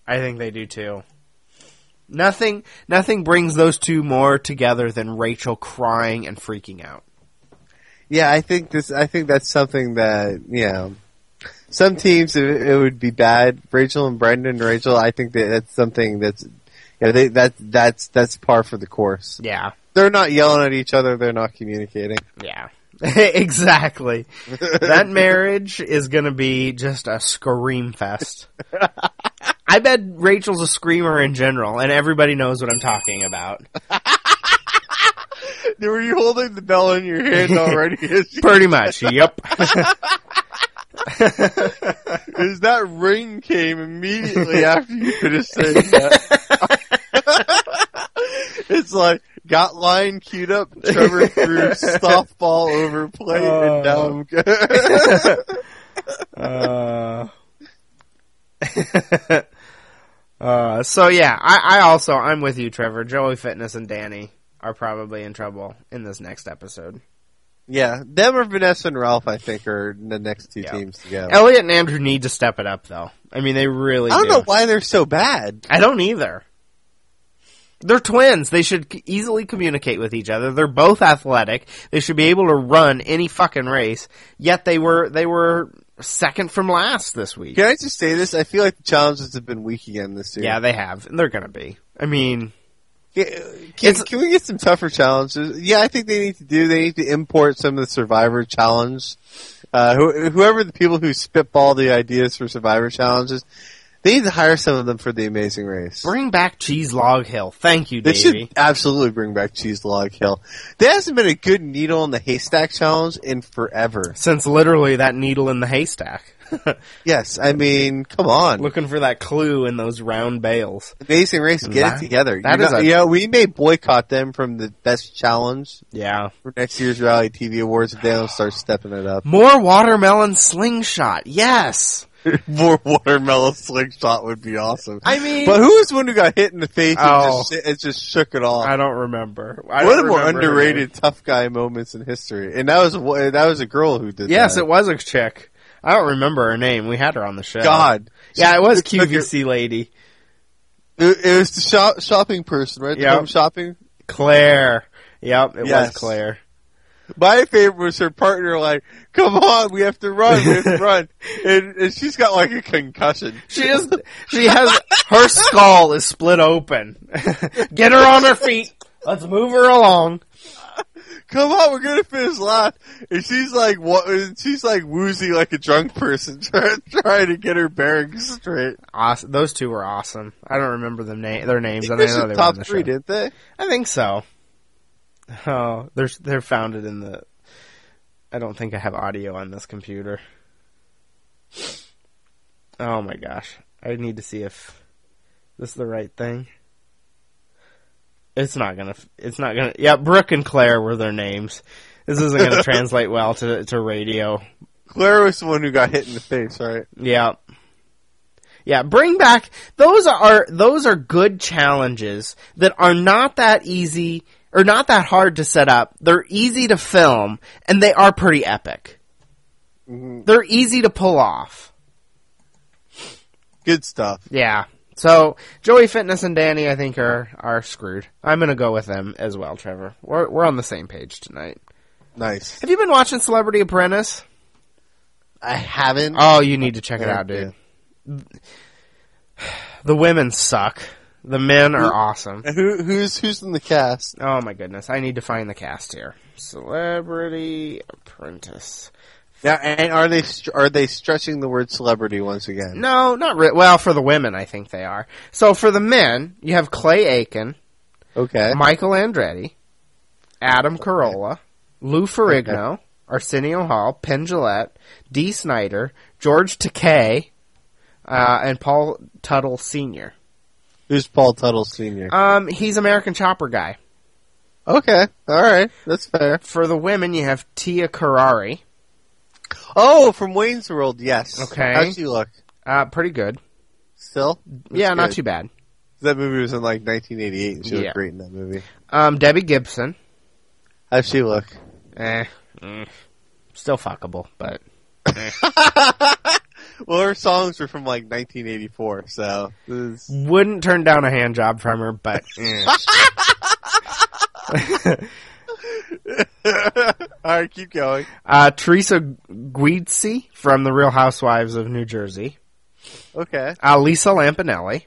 Nothing brings those two more together than Rachel crying and freaking out. Yeah, I think that's something that, some teams it would be bad. Rachel and Brendan, I think that's something that's, that's par for the course. Yeah. They're not yelling at each other, they're not communicating. Yeah. Exactly. That marriage is gonna be just a scream fest. I bet Rachel's a screamer in general, and everybody knows what I'm talking about. Were you holding the bell in your hand already? Pretty much, yep. Is that ring came immediately after you finished saying that? It's like, got line queued up, Trevor threw softball over plate, and now so yeah, I'm with you, Trevor. Joey Fitness and Danny are probably in trouble in this next episode. Yeah, them or Vanessa and Ralph, I think, are the next two teams to go. Elliot and Andrew need to step it up, though. I mean, they really do. I don't know why they're so bad. I don't either. They're twins. They should easily communicate with each other. They're both athletic. They should be able to run any fucking race. Yet they were second from last this week. Can I just say this? I feel like the challenges have been weak again this year. Yeah, they have. And they're gonna be. I mean, can we get some tougher challenges? Yeah, I think they need to import some of the Survivor challenge. Whoever the people who spitball the ideas for Survivor challenges, they need to hire some of them for the Amazing Race. Bring back Cheese Log Hill. Thank you, They Davey. should absolutely bring back Cheese Log Hill. There hasn't been a good needle in the haystack challenge in forever. Since literally that needle in the haystack. Yes, I mean, come on. Looking for that clue in those round bales. Amazing Race, get it together. That we may boycott them from the best challenge Yeah. for next year's Reality TV Awards if they don't start stepping it up. More watermelon slingshot. Yes. More watermelon slingshot would be awesome. I mean, but who was the one who got hit in the face Oh. and just shook it off? I don't remember. One of the more underrated tough guy moments in history, and that was a girl who did. Yes, that. it was a chick. I don't remember her name. We had her on the show. God, yeah, it was She took QVC lady It was the shopping person, right? The Yep. home shopping. Claire. Yep, it was Yes. Claire. My favorite was her partner, like, "Come on, we have to run, we have to run," and she's got like a concussion. She has her skull is split open. Get her on her feet. Let's move her along. Come on, we're gonna finish last. And she's like, she's like woozy like a drunk person, trying to get her bearings straight. Awesome. Those two were awesome. I don't remember their names. I They know they were top on the three, show. didn't they? I think so. Oh, they're founded in the. I don't think I have audio on this computer. Oh my gosh! I need to see if this is the right thing. It's not gonna. Yeah, Brooke and Claire were their names. This isn't gonna translate well to radio. Claire was the one who got hit in the face, right? Yeah. Yeah, bring back those are good challenges that are not that easy or not that hard to set up. They're easy to film and they are pretty epic. Mm-hmm. They're easy to pull off. Good stuff. Yeah. So Joey Fitness and Danny, I think, are screwed. I'm gonna go with them as well, Trevor. We're on the same page tonight. Nice. Have you been watching Celebrity Apprentice? I haven't. Oh, you need to check it out, dude. The women suck. The men are awesome. Who's in the cast? Oh my goodness, I need to find the cast here. Celebrity Apprentice. Yeah, and are they stretching the word celebrity once again? No, not really. Well, for the women, I think they are. So for the men, you have Clay Aiken, Okay. Michael Andretti, Adam Carolla, Lou Ferrigno, Arsenio Hall, Penn Jillette, Dee Snider, George Takei, and Paul Tuttle Sr. Who's Paul Tuttle Sr.? He's American Chopper guy. Okay, all right, that's fair. For the women, you have Tia Carrere. Oh, from Wayne's World, yes. Okay. How's she look? Pretty good. Still? Yeah, not good. too bad. That movie was in like 1988, and she Yeah. looked great in that movie. Debbie Gibson. How's she look? Still fuckable, but Well, her songs were from like 1984, so this is... wouldn't turn down a hand job from her, but Alright, keep going. Teresa Guidsy from The Real Housewives of New Jersey. Okay. Lisa Lampanelli.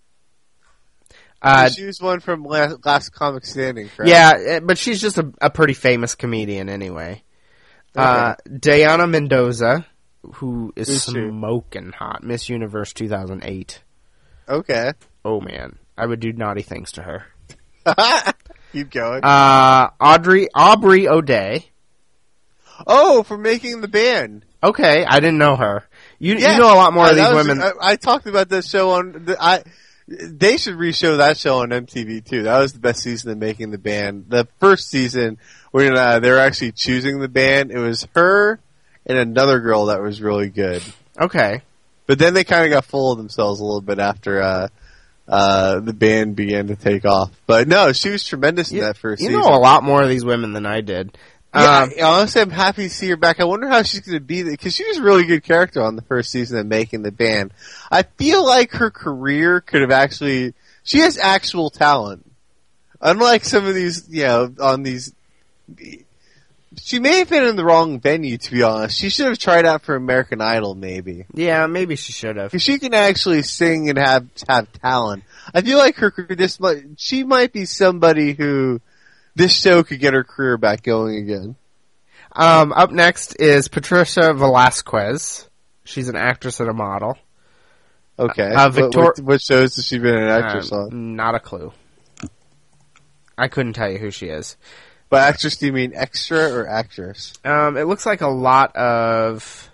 She was one from Last Comic Standing, correct? Yeah, but she's just a pretty famous comedian anyway. Okay. Diana Mendoza, who is Who's she? smoking hot. Miss Universe 2008. Okay. Oh man, I would do naughty things to her. Keep going. Aubrey O'Day. Oh, for Making the Band. Okay, I didn't know her. You Yeah. know a lot more of That these was- women. I talked about that show on... They should re-show that show on MTV too. That was the best season of Making the Band. The first season, when they were actually choosing the band, it was her and another girl that was really good. Okay. But then they kind of got full of themselves a little bit after the band began to take off. But no, she was tremendous in that first You season. know a lot more of these women than I did. Yeah, honestly, I'm happy to see her back. I wonder how she's going to be, because she was a really good character on the first season of Making the Band. I feel like her career could have actually, she has actual talent. Unlike some of these, on these, she may have been in the wrong venue, to be honest. She should have tried out for American Idol, maybe. Yeah, maybe she should have. Because she can actually sing and have talent. I feel like she might be somebody who, this show could get her career back going again. Up next is Patricia Velasquez. She's an actress and a model. Okay. What shows has she been an actress on? Not a clue. I couldn't tell you who she is. By actress, do you mean extra or actress? It looks like a lot of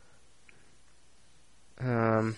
The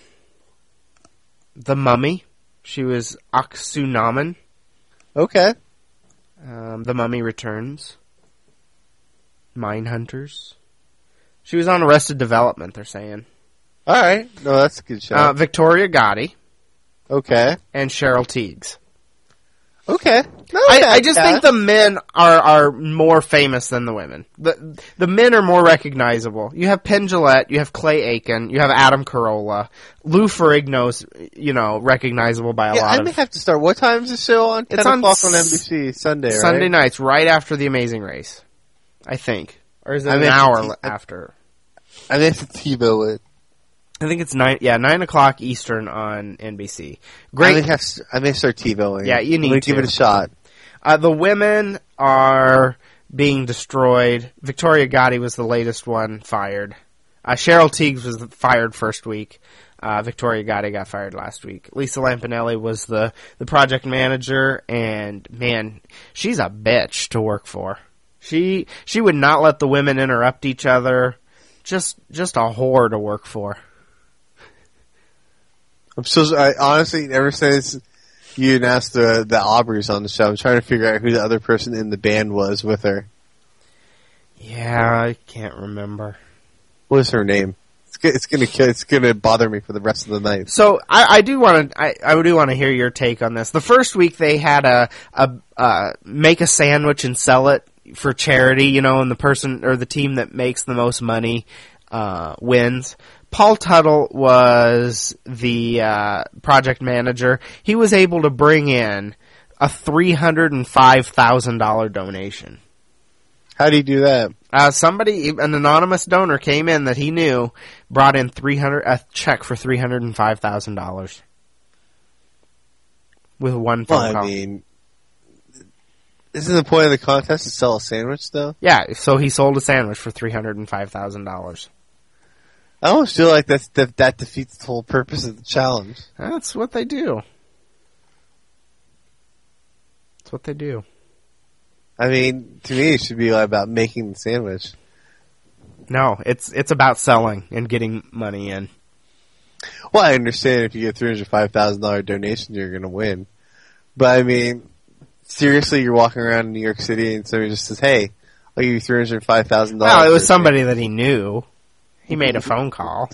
Mummy. She was Aksunaman. Okay. The Mummy Returns. Mindhunters. She was on Arrested Development, they're saying. All right. No, that's a good show. Victoria Gotti. Okay. And Cheryl Tiegs. Okay. No, I just think the men are more famous than the women. The men are more recognizable. You have Penn Jillette, you have Clay Aiken, you have Adam Carolla. Lou Ferrigno's, recognizable by a lot of... I may have to start. What time is the show on? It's 10 o'clock on NBC, Sunday, right? Sunday nights, right after The Amazing Race, I think. Or is it an hour after? I may have to TiVo it. I think it's 9 o'clock Eastern on NBC. Great. I may start TiVoing. Yeah, you need to. Give it a shot. The women are being destroyed. Victoria Gotti was the latest one fired. Cheryl Tiegs was fired first week. Victoria Gotti got fired last week. Lisa Lampanelli was the project manager, and man, she's a bitch to work for. She would not let the women interrupt each other. Just a whore to work for. I honestly, ever since you announced the Aubreys on the show, I'm trying to figure out who the other person in the band was with her. Yeah, I can't remember. What is her name? It's gonna bother me for the rest of the night. So I do want to hear your take on this. The first week they had a make a sandwich and sell it for charity, and the person or the team that makes the most money wins. Paul Tuttle was the project manager. He was able to bring in a $305,000 donation. How do you do that? An anonymous donor came in that he knew, brought in a check for $305,000 with one phone call. I mean, isn't the point of the contest to sell a sandwich, though? Yeah, so he sold a sandwich for $305,000. I almost feel like that defeats the whole purpose of the challenge. That's what they do. That's what they do. I mean, to me, it should be about making the sandwich. No, it's about selling and getting money in. Well, I understand if you get $305,000 donation, you're going to win. But I mean, seriously, you're walking around in New York City and somebody just says, "Hey, I'll give you $305,000." Well, it was somebody that he knew. He made a phone call.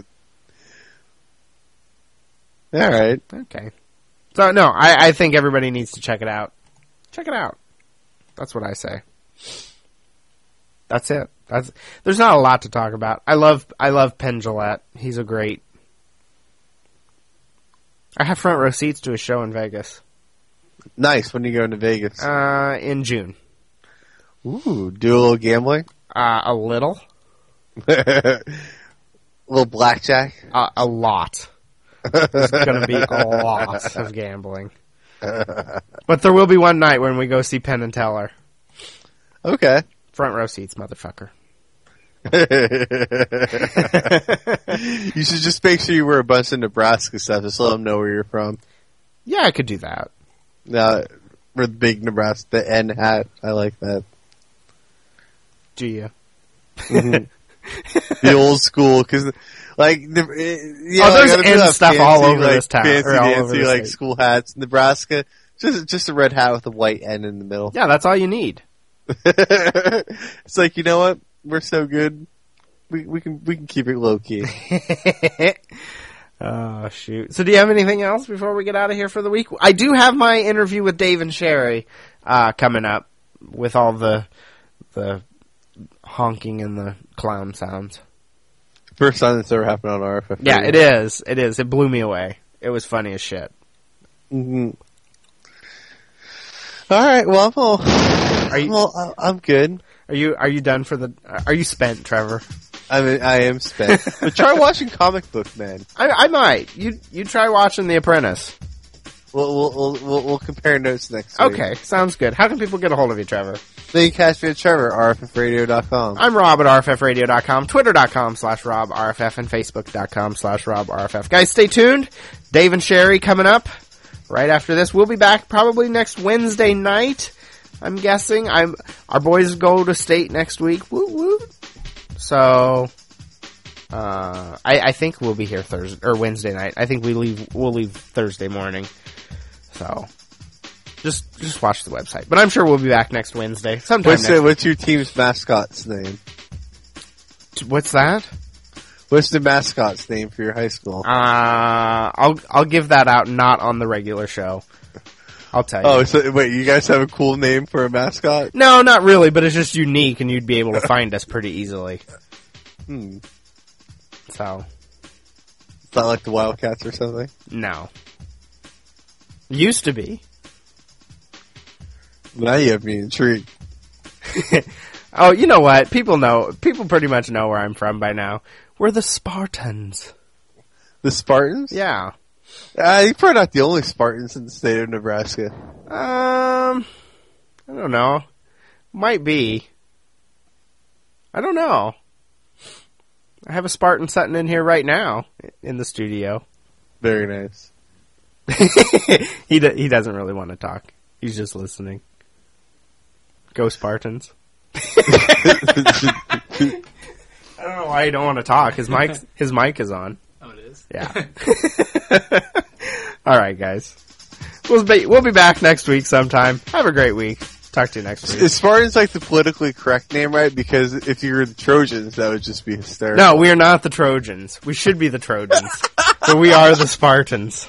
All right. Okay. So, no, I think everybody needs to check it out. Check it out. That's what I say. That's it. There's not a lot to talk about. I love Penn Jillette. He's a great... I have front row seats to a show in Vegas. Nice. When are you going to Vegas? In June. Ooh, do a little gambling? A little. A little blackjack? A lot. There's going to be a lot of gambling. But there will be one night when we go see Penn and Teller. Okay. Front row seats, motherfucker. You should just make sure you wear a bunch of Nebraska stuff. Just let them know where you're from. Yeah, I could do that. With the big Nebraska, the N hat. I like that. Do you? Mm-hmm. The old school, because there's N stuff all over this town, fancy school hats. Nebraska, just a red hat with a white N in the middle. Yeah, that's all you need. It's like, you know what? We're so good. We can keep it low key. Oh shoot! So, do you have anything else before we get out of here for the week? I do have my interview with Dave and Sherry coming up with all the honking and the clown sounds. First time that's ever happened on RFF. Yeah, it is. It is. It blew me away. It was funny as shit. Mm-hmm. All right. Well, I'm good. Are you done for the? Are you spent, Trevor? I am spent. But try watching Comic Book Man. I might. You try watching The Apprentice. We'll compare notes next week. Okay, sounds good. How can people get a hold of you, Trevor? They can catch me at Trevor, RFFradio.com. I'm Rob at RFFradio.com, Twitter.com/RobRFF, and Facebook.com/RobRFF. Guys, stay tuned. Dave and Sherry coming up right after this. We'll be back probably next Wednesday night, I'm guessing. Our boys go to state next week. Woo woo. So, I think we'll be here Thursday or Wednesday night. I think we'll leave Thursday morning. So, just watch the website. But I'm sure we'll be back next Wednesday. Sometime next week. What's your team's mascot's name? What's that? What's the mascot's name for your high school? I'll give that out not on the regular show. I'll tell you. Oh, so wait, you guys have a cool name for a mascot? No, not really, but it's just unique, and you'd be able to find us pretty easily. So. Is that like the Wildcats or something? No. Used to be. Now you have me intrigued. Oh, you know what? People pretty much know where I'm from by now. We're the Spartans. The Spartans? Yeah. You're probably not the only Spartans in the state of Nebraska. I don't know. Might be. I don't know. I have a Spartan sitting in here right now in the studio. Very nice. He doesn't really want to talk. He's just listening. Go Spartans. I don't know why you don't want to talk. His mic is on. Oh, it is? Yeah. All right, guys. We'll be back next week sometime. Have a great week. Talk to you next week. Is Spartans like the politically correct name, right? Because if you're the Trojans, that would just be hysterical. No, we are not the Trojans. We should be the Trojans. But we are the Spartans.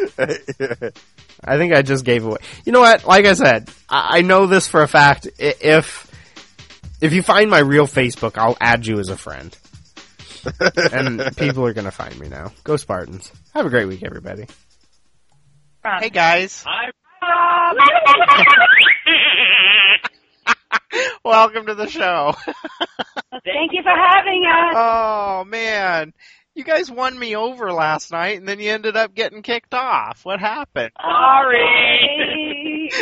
I think I just gave away. You know what? Like I said, I know this for a fact. If you find my real Facebook, I'll add you as a friend. And people are going to find me now. Go Spartans. Have a great week, everybody. Hey, guys. Hi. Welcome to the show. Thank you for having us. Oh, man. You guys won me over last night, and then you ended up getting kicked off. What happened? Sorry.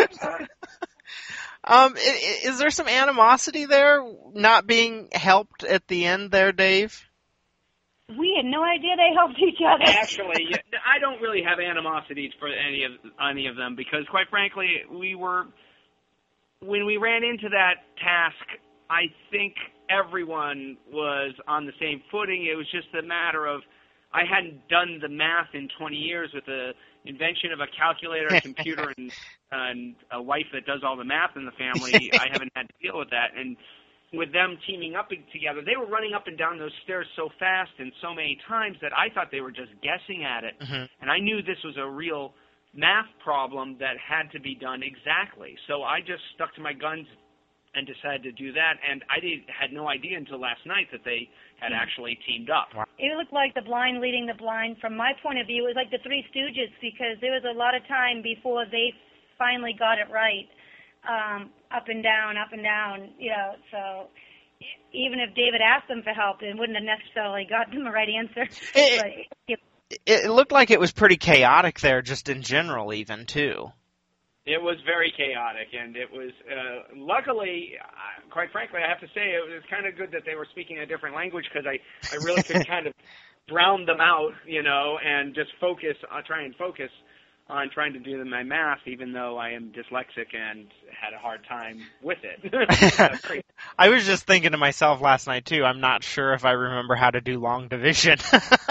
Is there some animosity there, not being helped at the end there, Dave? We had no idea they helped each other. Actually, I don't really have animosities for any of them because, quite frankly, when we ran into that task, I think everyone was on the same footing. It was just a matter of I hadn't done the math in 20 years with the invention of a calculator, a computer, and a wife that does all the math in the family. I haven't had to deal with that. And with them teaming up together, they were running up and down those stairs so fast and so many times that I thought they were just guessing at it. Mm-hmm. And I knew this was a real math problem that had to be done exactly. So I just stuck to my guns and decided to do that. And I had no idea until last night that they had actually teamed up. It looked like the blind leading the blind. From my point of view, it was like the Three Stooges because there was a lot of time before they finally got it right. Up and down, you know, so even if David asked them for help, it wouldn't have necessarily got them the right answer. It looked like it was pretty chaotic there, just in general, even, too. It was very chaotic, and it was, luckily, quite frankly, I have to say, it was kind of good that they were speaking a different language, because I really could kind of drown them out, you know, and just try and focus on trying to do my math, even though I am dyslexic and had a hard time with it. I was just thinking to myself last night, too, I'm not sure if I remember how to do long division.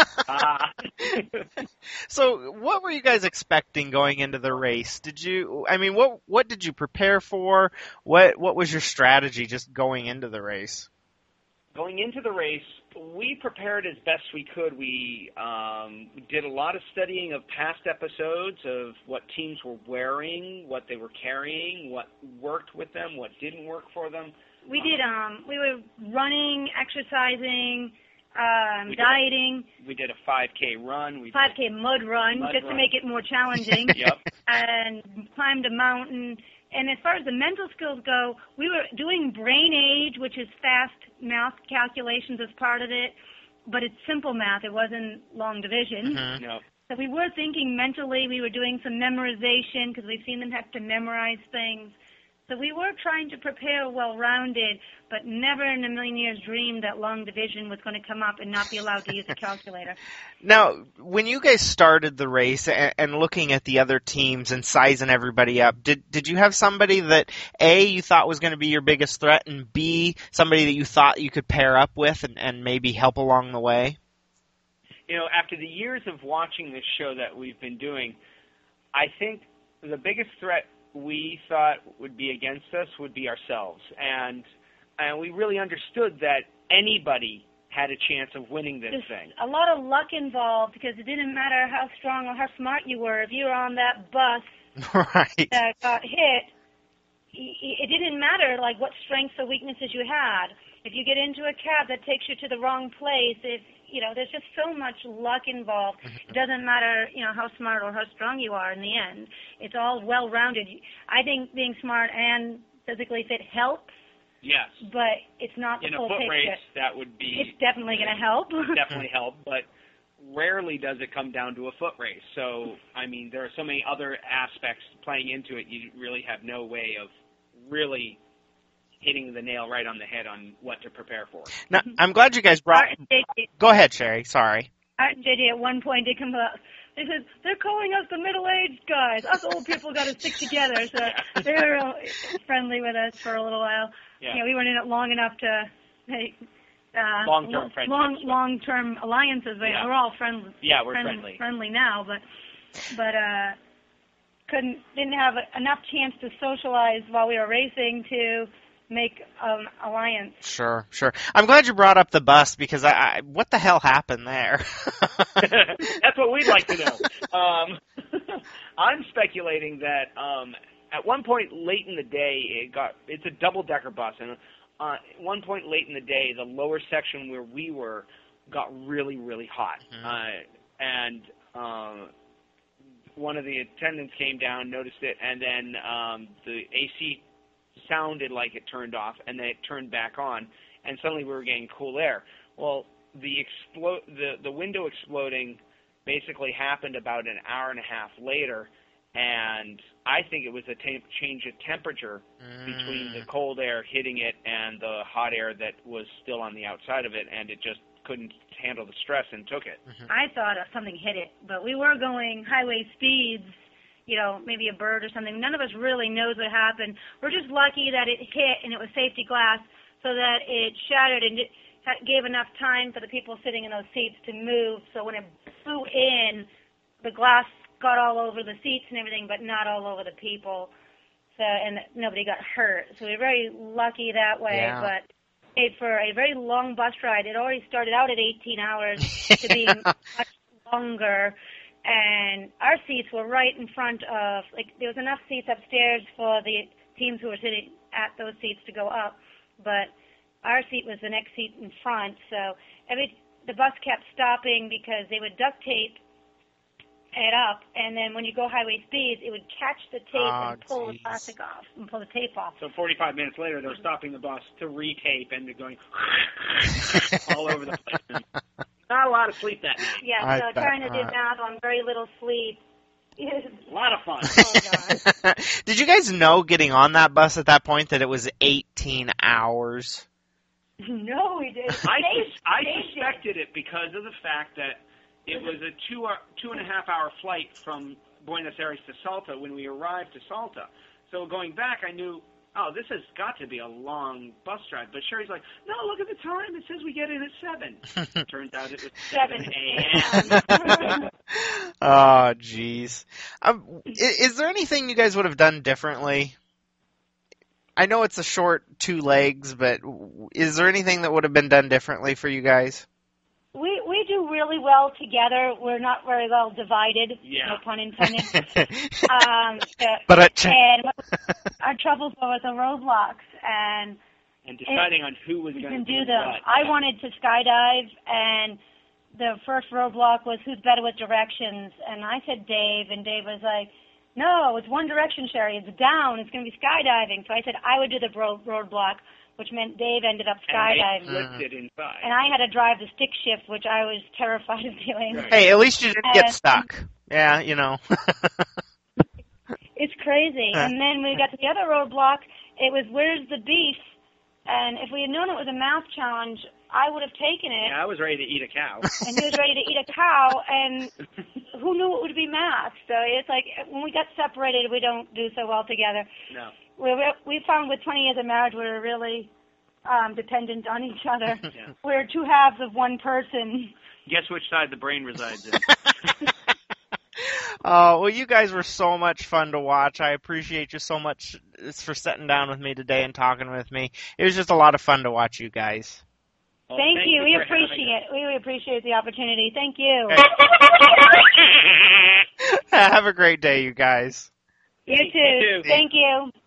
So what were you guys expecting going into the race? What did you prepare for? What was your strategy just going into the race? Going into the race, we prepared as best we could. We did a lot of studying of past episodes of what teams were wearing, what they were carrying, what worked with them, what didn't work for them. We did. We were running, exercising, dieting. We did a 5K run. 5K mud run to make it more challenging. Yep. And climbed a mountain. And as far as the mental skills go, we were doing brain age, which is fast math calculations as part of it, but it's simple math. It wasn't long division. Mm-hmm. No. So we were thinking mentally. We were doing some memorization because we've seen them have to memorize things. So we were trying to prepare well-rounded, but never in a million years dreamed that long division was going to come up and not be allowed to use a calculator. Now, when you guys started the race and looking at the other teams and sizing everybody up, did you have somebody that, A, you thought was going to be your biggest threat, and B, somebody that you thought you could pair up with and maybe help along the way? You know, after the years of watching this show that we've been doing, I think the biggest threat we thought would be against us would be ourselves. And we really understood that anybody had a chance of winning this Just thing. a lot of luck involved because it didn't matter how strong or how smart you were. If you were on that bus Right. that got hit, it didn't matter like what strengths or weaknesses you had. If you get into a cab that takes you to the wrong place, there's just so much luck involved. It doesn't matter, how smart or how strong you are in the end. It's all well-rounded. I think being smart and physically fit helps. Yes. But it's not the In a full foot picture. race, that would be... It's definitely going to help. definitely help, but rarely does it come down to a foot race. So, I mean, there are so many other aspects playing into it, you really have no way of really hitting the nail right on the head on what to prepare for. Now, I'm glad you guys brought... Go ahead, Sherry. Sorry. Art and JD at one point did come up. They said, they're calling us the middle-aged guys. Us old people got to stick together. So they were friendly with us for a little while. Yeah. We weren't in it long enough to make long-term friendships. long-term alliances. But Yeah. we're all friendly. Yeah, we're friendly. Friendly now, but didn't have enough chance to socialize while we were racing to make alliance. Sure. I'm glad you brought up the bus because what the hell happened there? That's what we'd like to know. I'm speculating that at one point late in the day, it's a double-decker bus, and at one point late in the day, the lower section where we were got really, really hot. And one of the attendants came down, noticed it, and then the AC sounded like it turned off, and then it turned back on, and suddenly we were getting cool air. Well, the window exploding basically happened about an hour and a half later, and I think it was a change of temperature between the cold air hitting it and the hot air that was still on the outside of it, and it just couldn't handle the stress and took it. I thought something hit it, but we were going highway speeds, maybe a bird or something. None of us really knows what happened. We're just lucky that it hit and it was safety glass so that it shattered and it gave enough time for the people sitting in those seats to move. So when it flew in, the glass got all over the seats and everything, but not all over the people. So, and nobody got hurt. So we were very lucky that way. Yeah. But for a very long bus ride, it already started out at 18 hours to be much longer. And our seats were right in front of, there was enough seats upstairs for the teams who were sitting at those seats to go up. But our seat was the next seat in front. So the bus kept stopping because they would duct tape it up, and then when you go highway speeds, it would catch the tape and pull the plastic off and pull the tape off. So 45 minutes later, they're stopping the bus to retape, and they're going all over the place. Not a lot of sleep that night. Yeah, so trying to do math on very little sleep. A lot of fun. Oh, God. Did you guys know getting on that bus at that point that it was 18 hours? No, we didn't. I suspected it because of the fact that it was a 2.5-hour flight from Buenos Aires to Salta when we arrived to Salta. So going back, I knew, this has got to be a long bus ride. But Sherry's like, no, look at the time. It says we get in at 7. Turns out it was 7 a.m. Oh, jeez. Is there anything you guys would have done differently? I know it's a short 2 legs, but is there anything that would have been done differently for you guys? We do really well together. We're not very well divided. Yeah. No pun intended. But and our troubles were with the roadblocks and deciding on who was going to do them. what. I wanted to skydive, and the first roadblock was who's better with directions. And I said Dave, and Dave was like, no, it's one direction, Sherry. It's down. It's going to be skydiving. So I said I would do the roadblock, which meant Dave ended up skydiving. And they flipped it inside. And I had to drive the stick shift, which I was terrified of doing. Right. Hey, at least you didn't get stuck. Yeah, It's crazy. And then when we got to the other roadblock, it was where's the beef? And if we had known it was a math challenge, I would have taken it. Yeah, I was ready to eat a cow. And he was ready to eat a cow, and who knew it would be math? So it's like when we got separated, we don't do so well together. No. We found with 20 years of marriage, we were really dependent on each other. Yeah. We're 2 halves of one person. Guess which side the brain resides in. Oh, well, you guys were so much fun to watch. I appreciate you so much for sitting down with me today and talking with me. It was just a lot of fun to watch you guys. Well, Thank you. We for having appreciate it. We appreciate the opportunity. Thank you. Have a great day, you guys. You too. You too. Thank you.